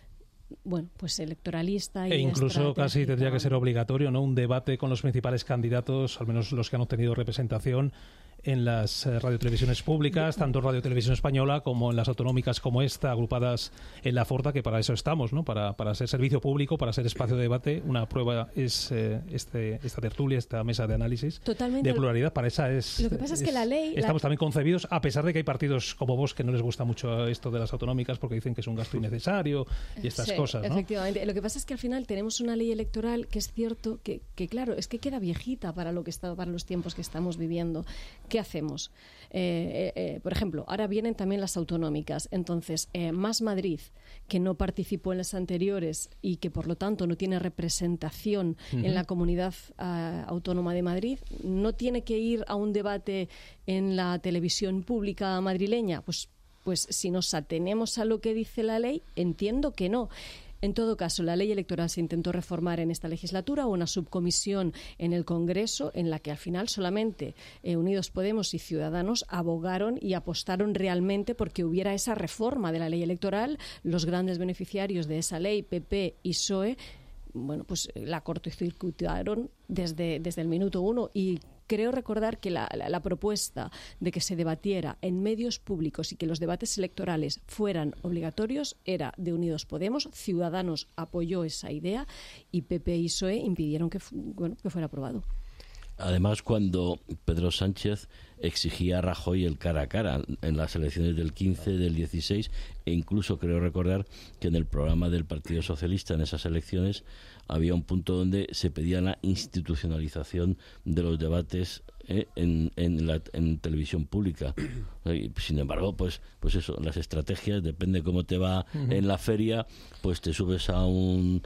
bueno, pues electoralista y e incluso casi tendría que ser obligatorio, ¿no?, un debate con los principales candidatos, al menos los que han obtenido representación en las eh, radiotelevisiones públicas, tanto Radio Televisión Española como en las autonómicas como esta, agrupadas en la Forta, que para eso estamos, ¿no?, para, para ser servicio público, para ser espacio de debate. Una prueba es eh, este, esta tertulia, esta mesa de análisis Totalmente. de pluralidad. Para esa es... Lo que pasa es, es que la ley... Estamos la... también concebidos, a pesar de que hay partidos como vos que no les gusta mucho esto de las autonómicas porque dicen que es un gasto innecesario y estas sí, cosas, ¿no? Efectivamente. Lo que pasa es que al final tenemos una ley electoral que es cierto que, que claro, es que queda viejita para lo que está, para los tiempos que estamos viviendo. ¿Qué hacemos? Eh, eh, por ejemplo, ahora vienen también las autonómicas. Entonces, eh, Más Madrid, que no participó en las anteriores y que por lo tanto no tiene representación uh-huh. en la comunidad uh, autónoma de Madrid, ¿no tiene que ir a un debate en la televisión pública madrileña? Pues, pues si nos atenemos a lo que dice la ley, entiendo que no. En todo caso, la ley electoral se intentó reformar en esta legislatura, una subcomisión en el Congreso en la que al final solamente eh, Unidos Podemos y Ciudadanos abogaron y apostaron realmente porque hubiera esa reforma de la ley electoral. Los grandes beneficiarios de esa ley, P P y P S O E, bueno, pues la cortocircuitaron desde, desde el minuto uno. Y creo recordar que la, la, la propuesta de que se debatiera en medios públicos y que los debates electorales fueran obligatorios era de Unidos Podemos. Ciudadanos apoyó esa idea y P P y P S O E impidieron que, bueno, que fuera aprobado. Además, cuando Pedro Sánchez exigía a Rajoy el cara a cara en las elecciones del quince, del dieciséis, e incluso creo recordar que en el programa del Partido Socialista en esas elecciones había un punto donde se pedía la institucionalización de los debates eh, en, en, la, en televisión pública. Y, sin embargo, pues, pues eso, las estrategias, depende cómo te va uh-huh. en la feria, pues te subes a un...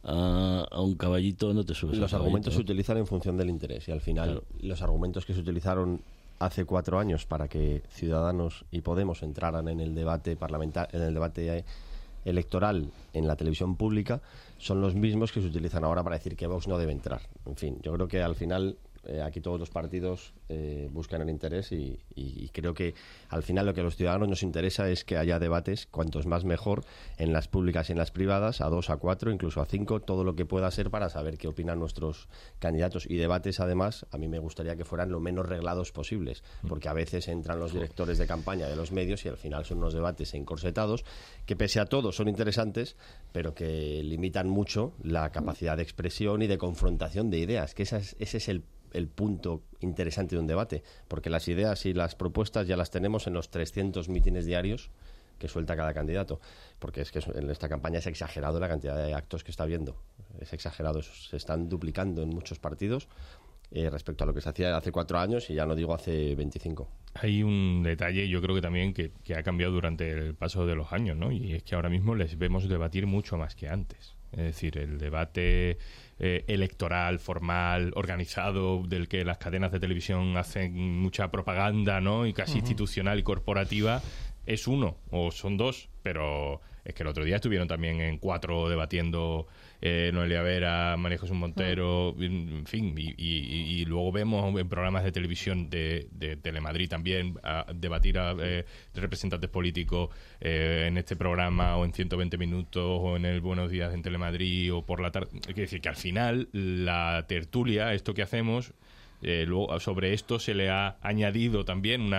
A, a un caballito, no te subes. Los a un argumentos caballito, se utilizan en función del interés y al final claro. los argumentos que se utilizaron hace cuatro años para que Ciudadanos y Podemos entraran en el debate parlamentario, en el debate electoral en la televisión pública son los mismos que se utilizan ahora para decir que Vox no debe entrar. En fin, yo creo que al final eh, aquí todos los partidos eh, buscan el interés y, y, y creo que al final lo que a los ciudadanos nos interesa es que haya debates, cuantos más mejor, en las públicas y en las privadas, a dos, a cuatro, incluso a cinco, todo lo que pueda ser para saber qué opinan nuestros candidatos. Y debates, además, a mí me gustaría que fueran lo menos reglados posibles, porque a veces entran los directores de campaña de los medios y al final son unos debates encorsetados que pese a todo son interesantes, pero que limitan mucho la capacidad de expresión y de confrontación de ideas, que esa es, ese es el el punto interesante de un debate, porque las ideas y las propuestas ya las tenemos en los trescientos mítines diarios que suelta cada candidato, porque es que en esta campaña es exagerado la cantidad de actos que está habiendo, es exagerado, se están duplicando en muchos partidos eh, respecto a lo que se hacía hace cuatro años y ya no digo hace veinticinco. Hay un detalle, yo creo que también que, que ha cambiado durante el paso de los años, ¿no? Y es que ahora mismo les vemos debatir mucho más que antes. Es decir, el debate eh, electoral, formal, organizado, del que las cadenas de televisión hacen mucha propaganda, ¿no? Y casi uh-huh. institucional y corporativa, es uno o son dos, pero es que el otro día estuvieron también en cuatro debatiendo eh, Noelia Vera, María Jesús Montero, uh-huh. en fin, y, y, y luego vemos en programas de televisión de, de Telemadrid también a debatir a eh, representantes políticos eh, en este programa o en ciento veinte minutos o en el Buenos Días en Telemadrid o por la tarde. Es decir, que al final la tertulia, esto que hacemos, eh, luego sobre esto se le ha añadido también una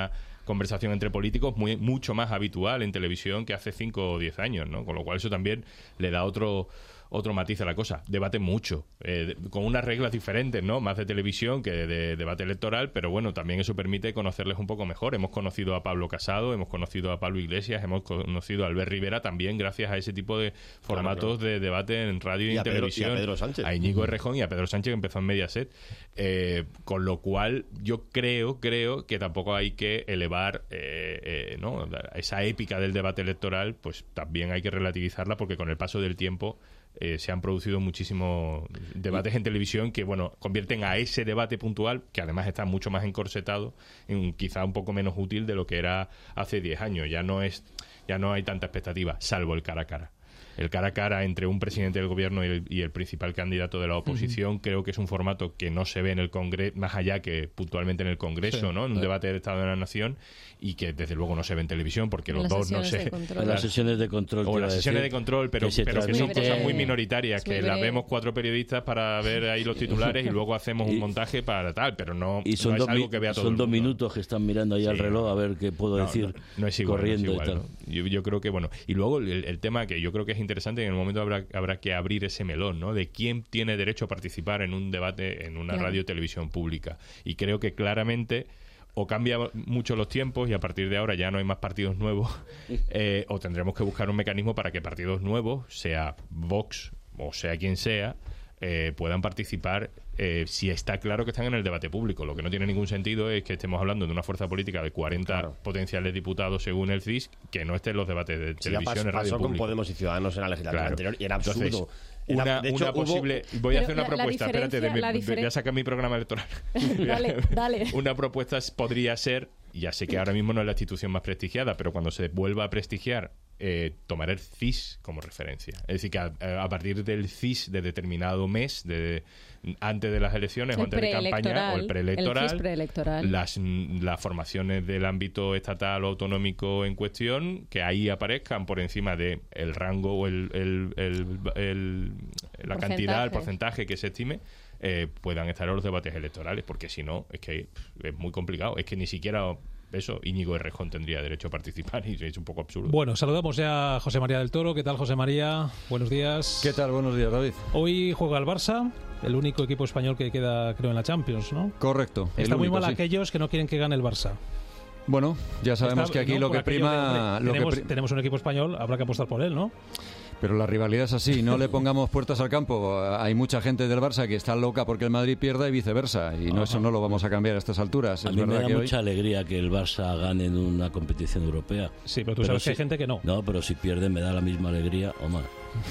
conversación entre políticos muy mucho más habitual en televisión que hace cinco o diez años, ¿no? Con lo cual eso también le da otro otro matiz a la cosa. Debate mucho, eh, con unas reglas diferentes, ¿no? Más de televisión que de, de debate electoral, pero bueno, también eso permite conocerles un poco mejor. Hemos conocido a Pablo Casado, hemos conocido a Pablo Iglesias, hemos conocido a Albert Rivera también gracias a ese tipo de formatos claro, claro. de debate en radio y, y en Pedro, televisión. Y a Pedro Sánchez. A Íñigo Errejón y a Pedro Sánchez, que empezó en Mediaset. Eh, con lo cual, yo creo, creo que tampoco hay que elevar eh, eh, ¿no? esa épica del debate electoral, pues también hay que relativizarla, porque con el paso del tiempo Eh, se han producido muchísimos debates en televisión que, bueno, convierten a ese debate puntual, que además está mucho más encorsetado, en quizá un poco menos útil de lo que era hace diez años. Ya no es, ya no hay tanta expectativa, salvo el cara a cara. El cara a cara entre un presidente del gobierno y el, y el principal candidato de la oposición, uh-huh. creo que es un formato que no se ve en el Congreso, más allá que puntualmente en el Congreso, sí, ¿no? En un sí. debate del Estado de la Nación, y que desde luego no se ve en televisión, porque en los dos no se... En las sesiones de control. O las sesiones de control, pero que, pero que son cosas muy minoritarias, que las vemos cuatro periodistas para ver ahí los titulares y luego hacemos un montaje para tal, pero no, y son no es dos, algo que vea todo son el dos mundo. minutos que están mirando ahí sí, al reloj a ver qué puedo no, decir no, no es igual, corriendo no es igual, y tal. ¿no? Yo, yo creo que, bueno, y luego el, el tema que yo creo que es interesante, en el momento habrá, habrá que abrir ese melón, ¿no? De quién tiene derecho a participar en un debate en una claro. radio o televisión pública. Y creo que claramente o cambia mucho los tiempos y a partir de ahora ya no hay más partidos nuevos, eh, o tendremos que buscar un mecanismo para que partidos nuevos, sea Vox o sea quien sea, eh, puedan participar eh, si está claro que están en el debate público. Lo que no tiene ningún sentido es que estemos hablando de una fuerza política de cuarenta claro. potenciales diputados según el C I S, que no esté en los debates de sí, televisión pasó, y radio pasó pública. con Podemos y Ciudadanos en la legislatura claro. anterior y era absurdo. Entonces, Una, de hecho, una posible hubo... voy a Pero hacer una la, propuesta la espérate de, la de, de, voy a sacar mi programa electoral. dale, dale. Una propuesta podría ser, ya sé que ahora mismo no es la institución más prestigiada, pero cuando se vuelva a prestigiar, eh, tomar el C I S como referencia. Es decir, que a, a partir del C I S de determinado mes, de antes de las elecciones el o antes de campaña o el preelectoral, el C I S preelectoral. Las, las formaciones del ámbito estatal o autonómico en cuestión, que ahí aparezcan por encima de el rango o el, el, el, el, la cantidad, el porcentaje que se estime, eh, puedan estar en los debates electorales, porque si no, es que es muy complicado. Es que ni siquiera eso, Íñigo Errejón tendría derecho a participar y es un poco absurdo. Bueno, saludamos ya a José María del Toro. ¿Qué tal, José María? Buenos días. ¿Qué tal? Buenos días, David. Hoy juega el Barça, el único equipo español que queda, creo, en la Champions, ¿no? Correcto. Está muy único, mal sí. aquellos que no quieren que gane el Barça. Bueno, ya sabemos Está, que aquí no, lo que prima... Que, lo tenemos, que pri... tenemos un equipo español, habrá que apostar por él, ¿no? Pero la rivalidad es así, no le pongamos puertas al campo. Hay mucha gente del Barça que está loca porque el Madrid pierda y viceversa, y no, eso no lo vamos a cambiar a estas alturas. A es mí verdad me da que mucha hoy... alegría que el Barça gane en una competición europea. Sí, pero tú pero sabes si... que hay gente que no. No, pero si pierde me da la misma alegría o más.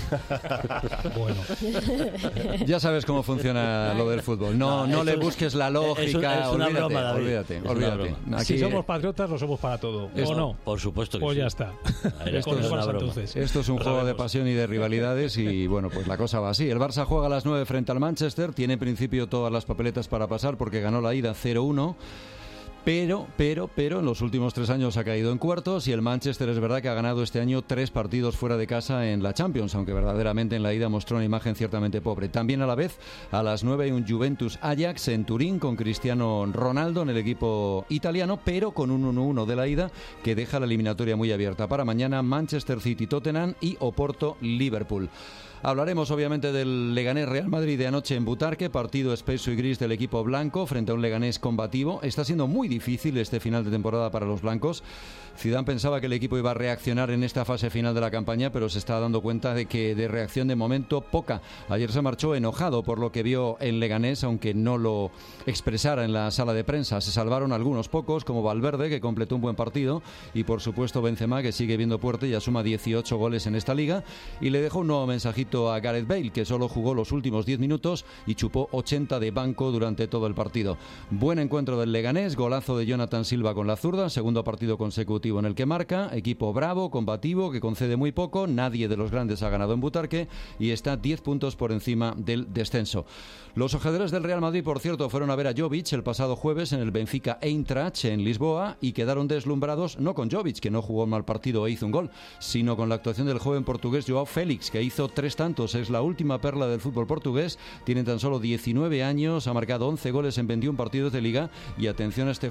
Bueno. Ya sabes cómo funciona lo del fútbol. No, no, no le busques la lógica. Es, un, es una olvídate, broma, David. Olvídate, es olvídate. Aquí... Si somos patriotas, lo somos para todo. Esto, ¿O no? Por supuesto que pues sí. ya está. Esto, es Barça, entonces. esto es un juego sabemos. de pasión y de rivalidades y bueno, pues la cosa va así. El Barça juega a las nueve frente al Manchester. Tiene en principio todas las papeletas para pasar porque ganó la ida cero uno. Pero, pero, pero en los últimos tres años ha caído en cuartos y el Manchester es verdad que ha ganado este año tres partidos fuera de casa en la Champions, aunque verdaderamente en la ida mostró una imagen ciertamente pobre. También a la vez, a las nueve hay un Juventus-Ajax en Turín con Cristiano Ronaldo en el equipo italiano, pero con un uno uno de la ida que deja la eliminatoria muy abierta. Para mañana, Manchester City-Tottenham y Oporto-Liverpool. Hablaremos obviamente del Leganés Real Madrid de anoche en Butarque, partido espeso y gris del equipo blanco frente a un Leganés combativo. Está siendo muy difícil este final de temporada para los blancos. Zidane pensaba que el equipo iba a reaccionar en esta fase final de la campaña, pero se está dando cuenta de que de reacción de momento poca. Ayer se marchó enojado por lo que vio en Leganés, aunque no lo expresara en la sala de prensa. Se salvaron algunos pocos, como Valverde, que completó un buen partido, y por supuesto Benzema, que sigue viendo puerta y suma dieciocho goles en esta liga, y le dejó un nuevo mensajito a Gareth Bale, que solo jugó los últimos diez minutos y chupó ochenta de banco durante todo el partido. Buen encuentro del Leganés, golazo de Jonathan Silva con la zurda, segundo partido consecutivo en el que marca, equipo bravo, combativo, que concede muy poco, nadie de los grandes ha ganado en Butarque y está diez puntos por encima del descenso. Los hojaderos del Real Madrid, por cierto, fueron a ver a Jovic el pasado jueves en el Benfica Eintracht en Lisboa y quedaron deslumbrados no con Jovic, que no jugó un mal partido e hizo un gol, sino con la actuación del joven portugués Joao Félix, que hizo tres tantos. Es la última perla del fútbol portugués, tiene tan solo diecinueve años, ha marcado once goles en veintiún partidos de liga y atención a este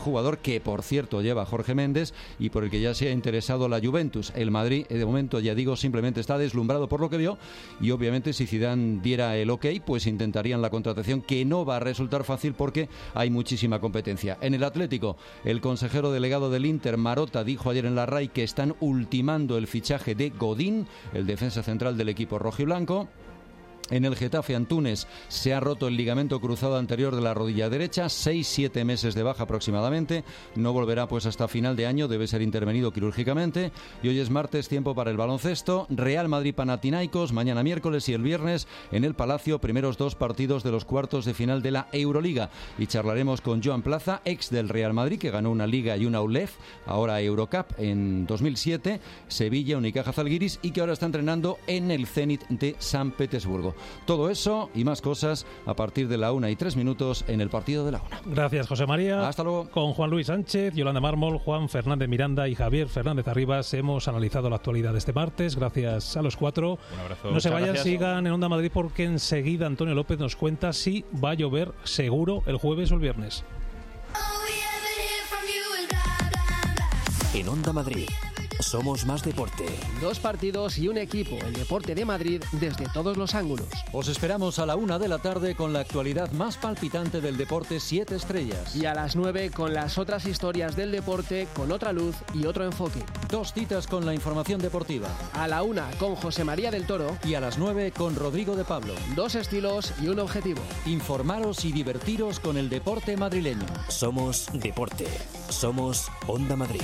jugador que, por cierto, lleva a Jorge Méndez y por el que ya se ha interesado la Juventus. El Madrid, de momento, ya digo, simplemente está deslumbrado por lo que vio y obviamente si Zidane diera el ok, pues intentarían la contratación, que no va a resultar fácil porque hay muchísima competencia. En el Atlético, el consejero delegado del Inter, Marotta, dijo ayer en la RAI que están ultimando el fichaje de Godín, el defensa central del equipo rojiblanco. En el Getafe, Antunes se ha roto el ligamento cruzado anterior de la rodilla derecha, seis siete meses de baja aproximadamente, no volverá pues hasta final de año, debe ser intervenido quirúrgicamente. Y hoy es martes, tiempo para el baloncesto. Real Madrid-Panathinaikos, mañana miércoles, y el viernes en el Palacio, primeros dos partidos de los cuartos de final de la Euroliga. Y charlaremos con Joan Plaza, ex del Real Madrid, que ganó una Liga y una U L E F, ahora Eurocup en dos mil siete, Sevilla, Unicaja Zalgiris, y que ahora está entrenando en el Zenit de San Petersburgo. Todo eso y más cosas a partir de la una y tres minutos en el partido de la una. Gracias, José María. Hasta luego. Con Juan Luis Sánchez, Yolanda Mármol, Juan Fernández Miranda y Javier Fernández Arribas hemos analizado la actualidad de este martes. Gracias a los cuatro. Un abrazo. No se Muchas vayan, gracias. sigan en Onda Madrid porque enseguida Antonio López nos cuenta si va a llover seguro el jueves o el viernes. En Onda Madrid, somos más deporte. Dos partidos y un equipo, el deporte de Madrid, desde todos los ángulos. Os esperamos a la una de la tarde con la actualidad más palpitante del deporte siete estrellas. Y a las nueve con las otras historias del deporte con otra luz y otro enfoque. Dos citas con la información deportiva. A la una con José María del Toro. Y a las nueve con Rodrigo de Pablo. Dos estilos y un objetivo. Informaros y divertiros con el deporte madrileño. Somos deporte. Somos Onda Madrid.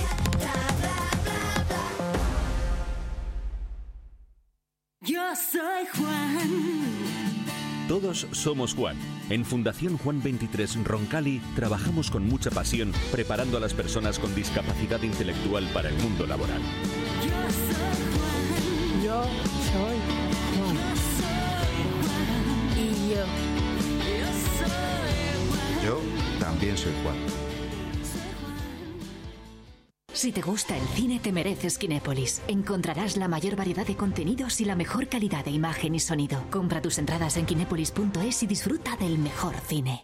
Yo soy Juan. Todos somos Juan. En Fundación Juan veintitrés Roncali trabajamos con mucha pasión preparando a las personas con discapacidad intelectual para el mundo laboral. Yo soy Juan. Yo soy Juan. Y yo. Yo soy Juan. Yo también soy Juan. Si te gusta el cine, te mereces Kinépolis. Encontrarás la mayor variedad de contenidos y la mejor calidad de imagen y sonido. Compra tus entradas en kinépolis punto es y disfruta del mejor cine.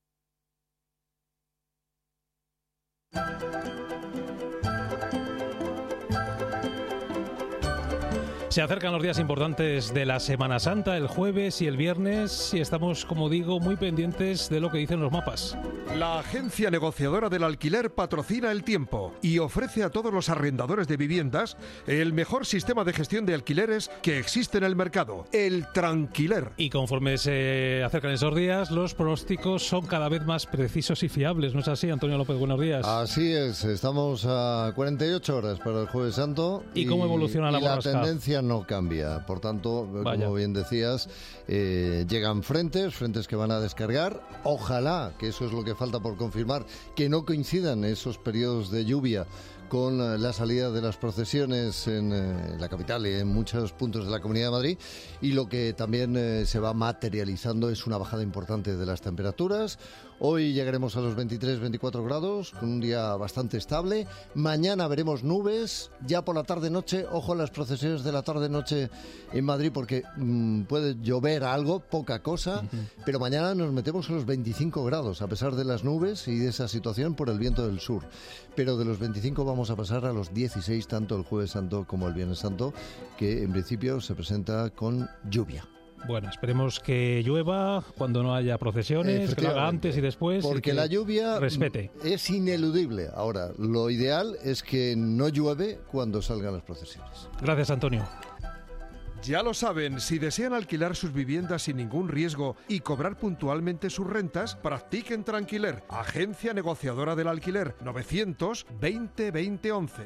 Se acercan los días importantes de la Semana Santa, el jueves y el viernes, y estamos, como digo, muy pendientes de lo que dicen los mapas. La agencia negociadora del alquiler patrocina El Tiempo y ofrece a todos los arrendadores de viviendas el mejor sistema de gestión de alquileres que existe en el mercado, el Tranquiler. Y conforme se acercan esos días, los pronósticos son cada vez más precisos y fiables, ¿no es así, Antonio López? Buenos días. Así es, estamos a cuarenta y ocho horas para el Jueves Santo. ¿Y, y cómo evoluciona la y borrasca? La tendencia no cambia, por tanto, Vaya. como bien decías, eh, llegan frentes, frentes que van a descargar. Ojalá, que eso es lo que falta por confirmar, que no coincidan esos periodos de lluvia con la salida de las procesiones en eh, la capital y en muchos puntos de la Comunidad de Madrid, y lo que también eh, se va materializando es una bajada importante de las temperaturas. Hoy llegaremos a los veintitrés veinticuatro grados, con un día bastante estable. Mañana veremos nubes, ya por la tarde-noche, ojo a las procesiones de la tarde-noche en Madrid, porque mmm, puede llover algo, poca cosa, uh-huh. pero mañana nos metemos a los veinticinco grados, a pesar de las nubes y de esa situación por el viento del sur. Pero de los veinticinco vamos a pasar a los dieciséis, tanto el Jueves Santo como el Viernes Santo, que en principio se presenta con lluvia. Bueno, esperemos que llueva cuando no haya procesiones, que lo haga antes y después. Porque y que la lluvia respete. Es ineludible. Ahora, lo ideal es que no llueve cuando salgan las procesiones. Gracias, Antonio. Ya lo saben, si desean alquilar sus viviendas sin ningún riesgo y cobrar puntualmente sus rentas, practiquen Tranquiler, agencia negociadora del alquiler, novecientos veinte veinte once.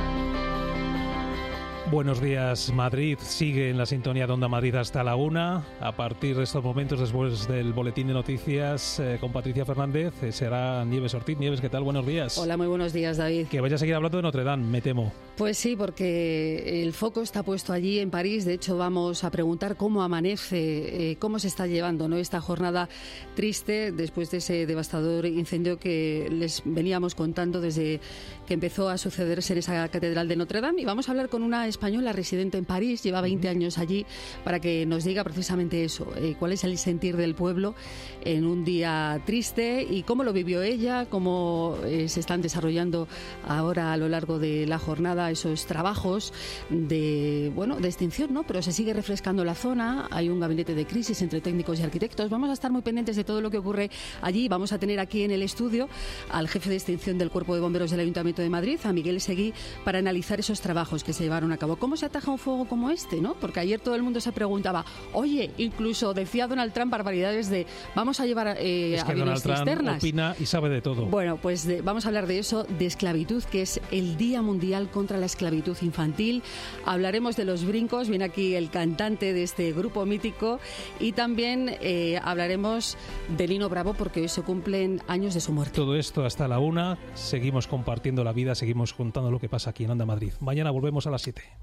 Buenos días, Madrid. Sigue en la sintonía de Onda Madrid hasta la una. A partir de estos momentos, después del boletín de noticias eh, con Patricia Fernández, eh, será Nieves Ortiz. Nieves, ¿qué tal? Buenos días. Hola, muy buenos días, David. Que vaya a seguir hablando de Notre Dame, me temo. Pues sí, porque el foco está puesto allí en París. De hecho, vamos a preguntar cómo amanece, eh, cómo se está llevando, ¿no?, esta jornada triste después de ese devastador incendio que les veníamos contando desde que empezó a sucederse en esa catedral de Notre Dame. Y vamos a hablar con una española española residente en París, lleva veinte años allí, para que nos diga precisamente eso, eh, cuál es el sentir del pueblo en un día triste y cómo lo vivió ella, cómo eh, se están desarrollando ahora a lo largo de la jornada esos trabajos de, bueno, de extinción, ¿no? Pero se sigue refrescando la zona, hay un gabinete de crisis entre técnicos y arquitectos. Vamos a estar muy pendientes de todo lo que ocurre allí. Vamos a tener aquí en el estudio al jefe de extinción del Cuerpo de Bomberos del Ayuntamiento de Madrid, a Miguel Seguí, para analizar esos trabajos que se llevaron a cabo. ¿Cómo se ataja un fuego como este, no? Porque ayer todo el mundo se preguntaba, oye, incluso decía Donald Trump barbaridades de vamos a llevar eh, es que aviones Donald Trump cisternas. Opina y sabe de todo. Bueno, pues de, vamos a hablar de eso, de esclavitud, que es el Día Mundial contra la Esclavitud Infantil. Hablaremos de los brincos, viene aquí el cantante de este grupo mítico, y también eh, hablaremos de Lino Bravo, porque hoy se cumplen años de su muerte. Todo esto hasta la una. Seguimos compartiendo la vida, seguimos contando lo que pasa aquí en Onda Madrid. Mañana volvemos a las siete.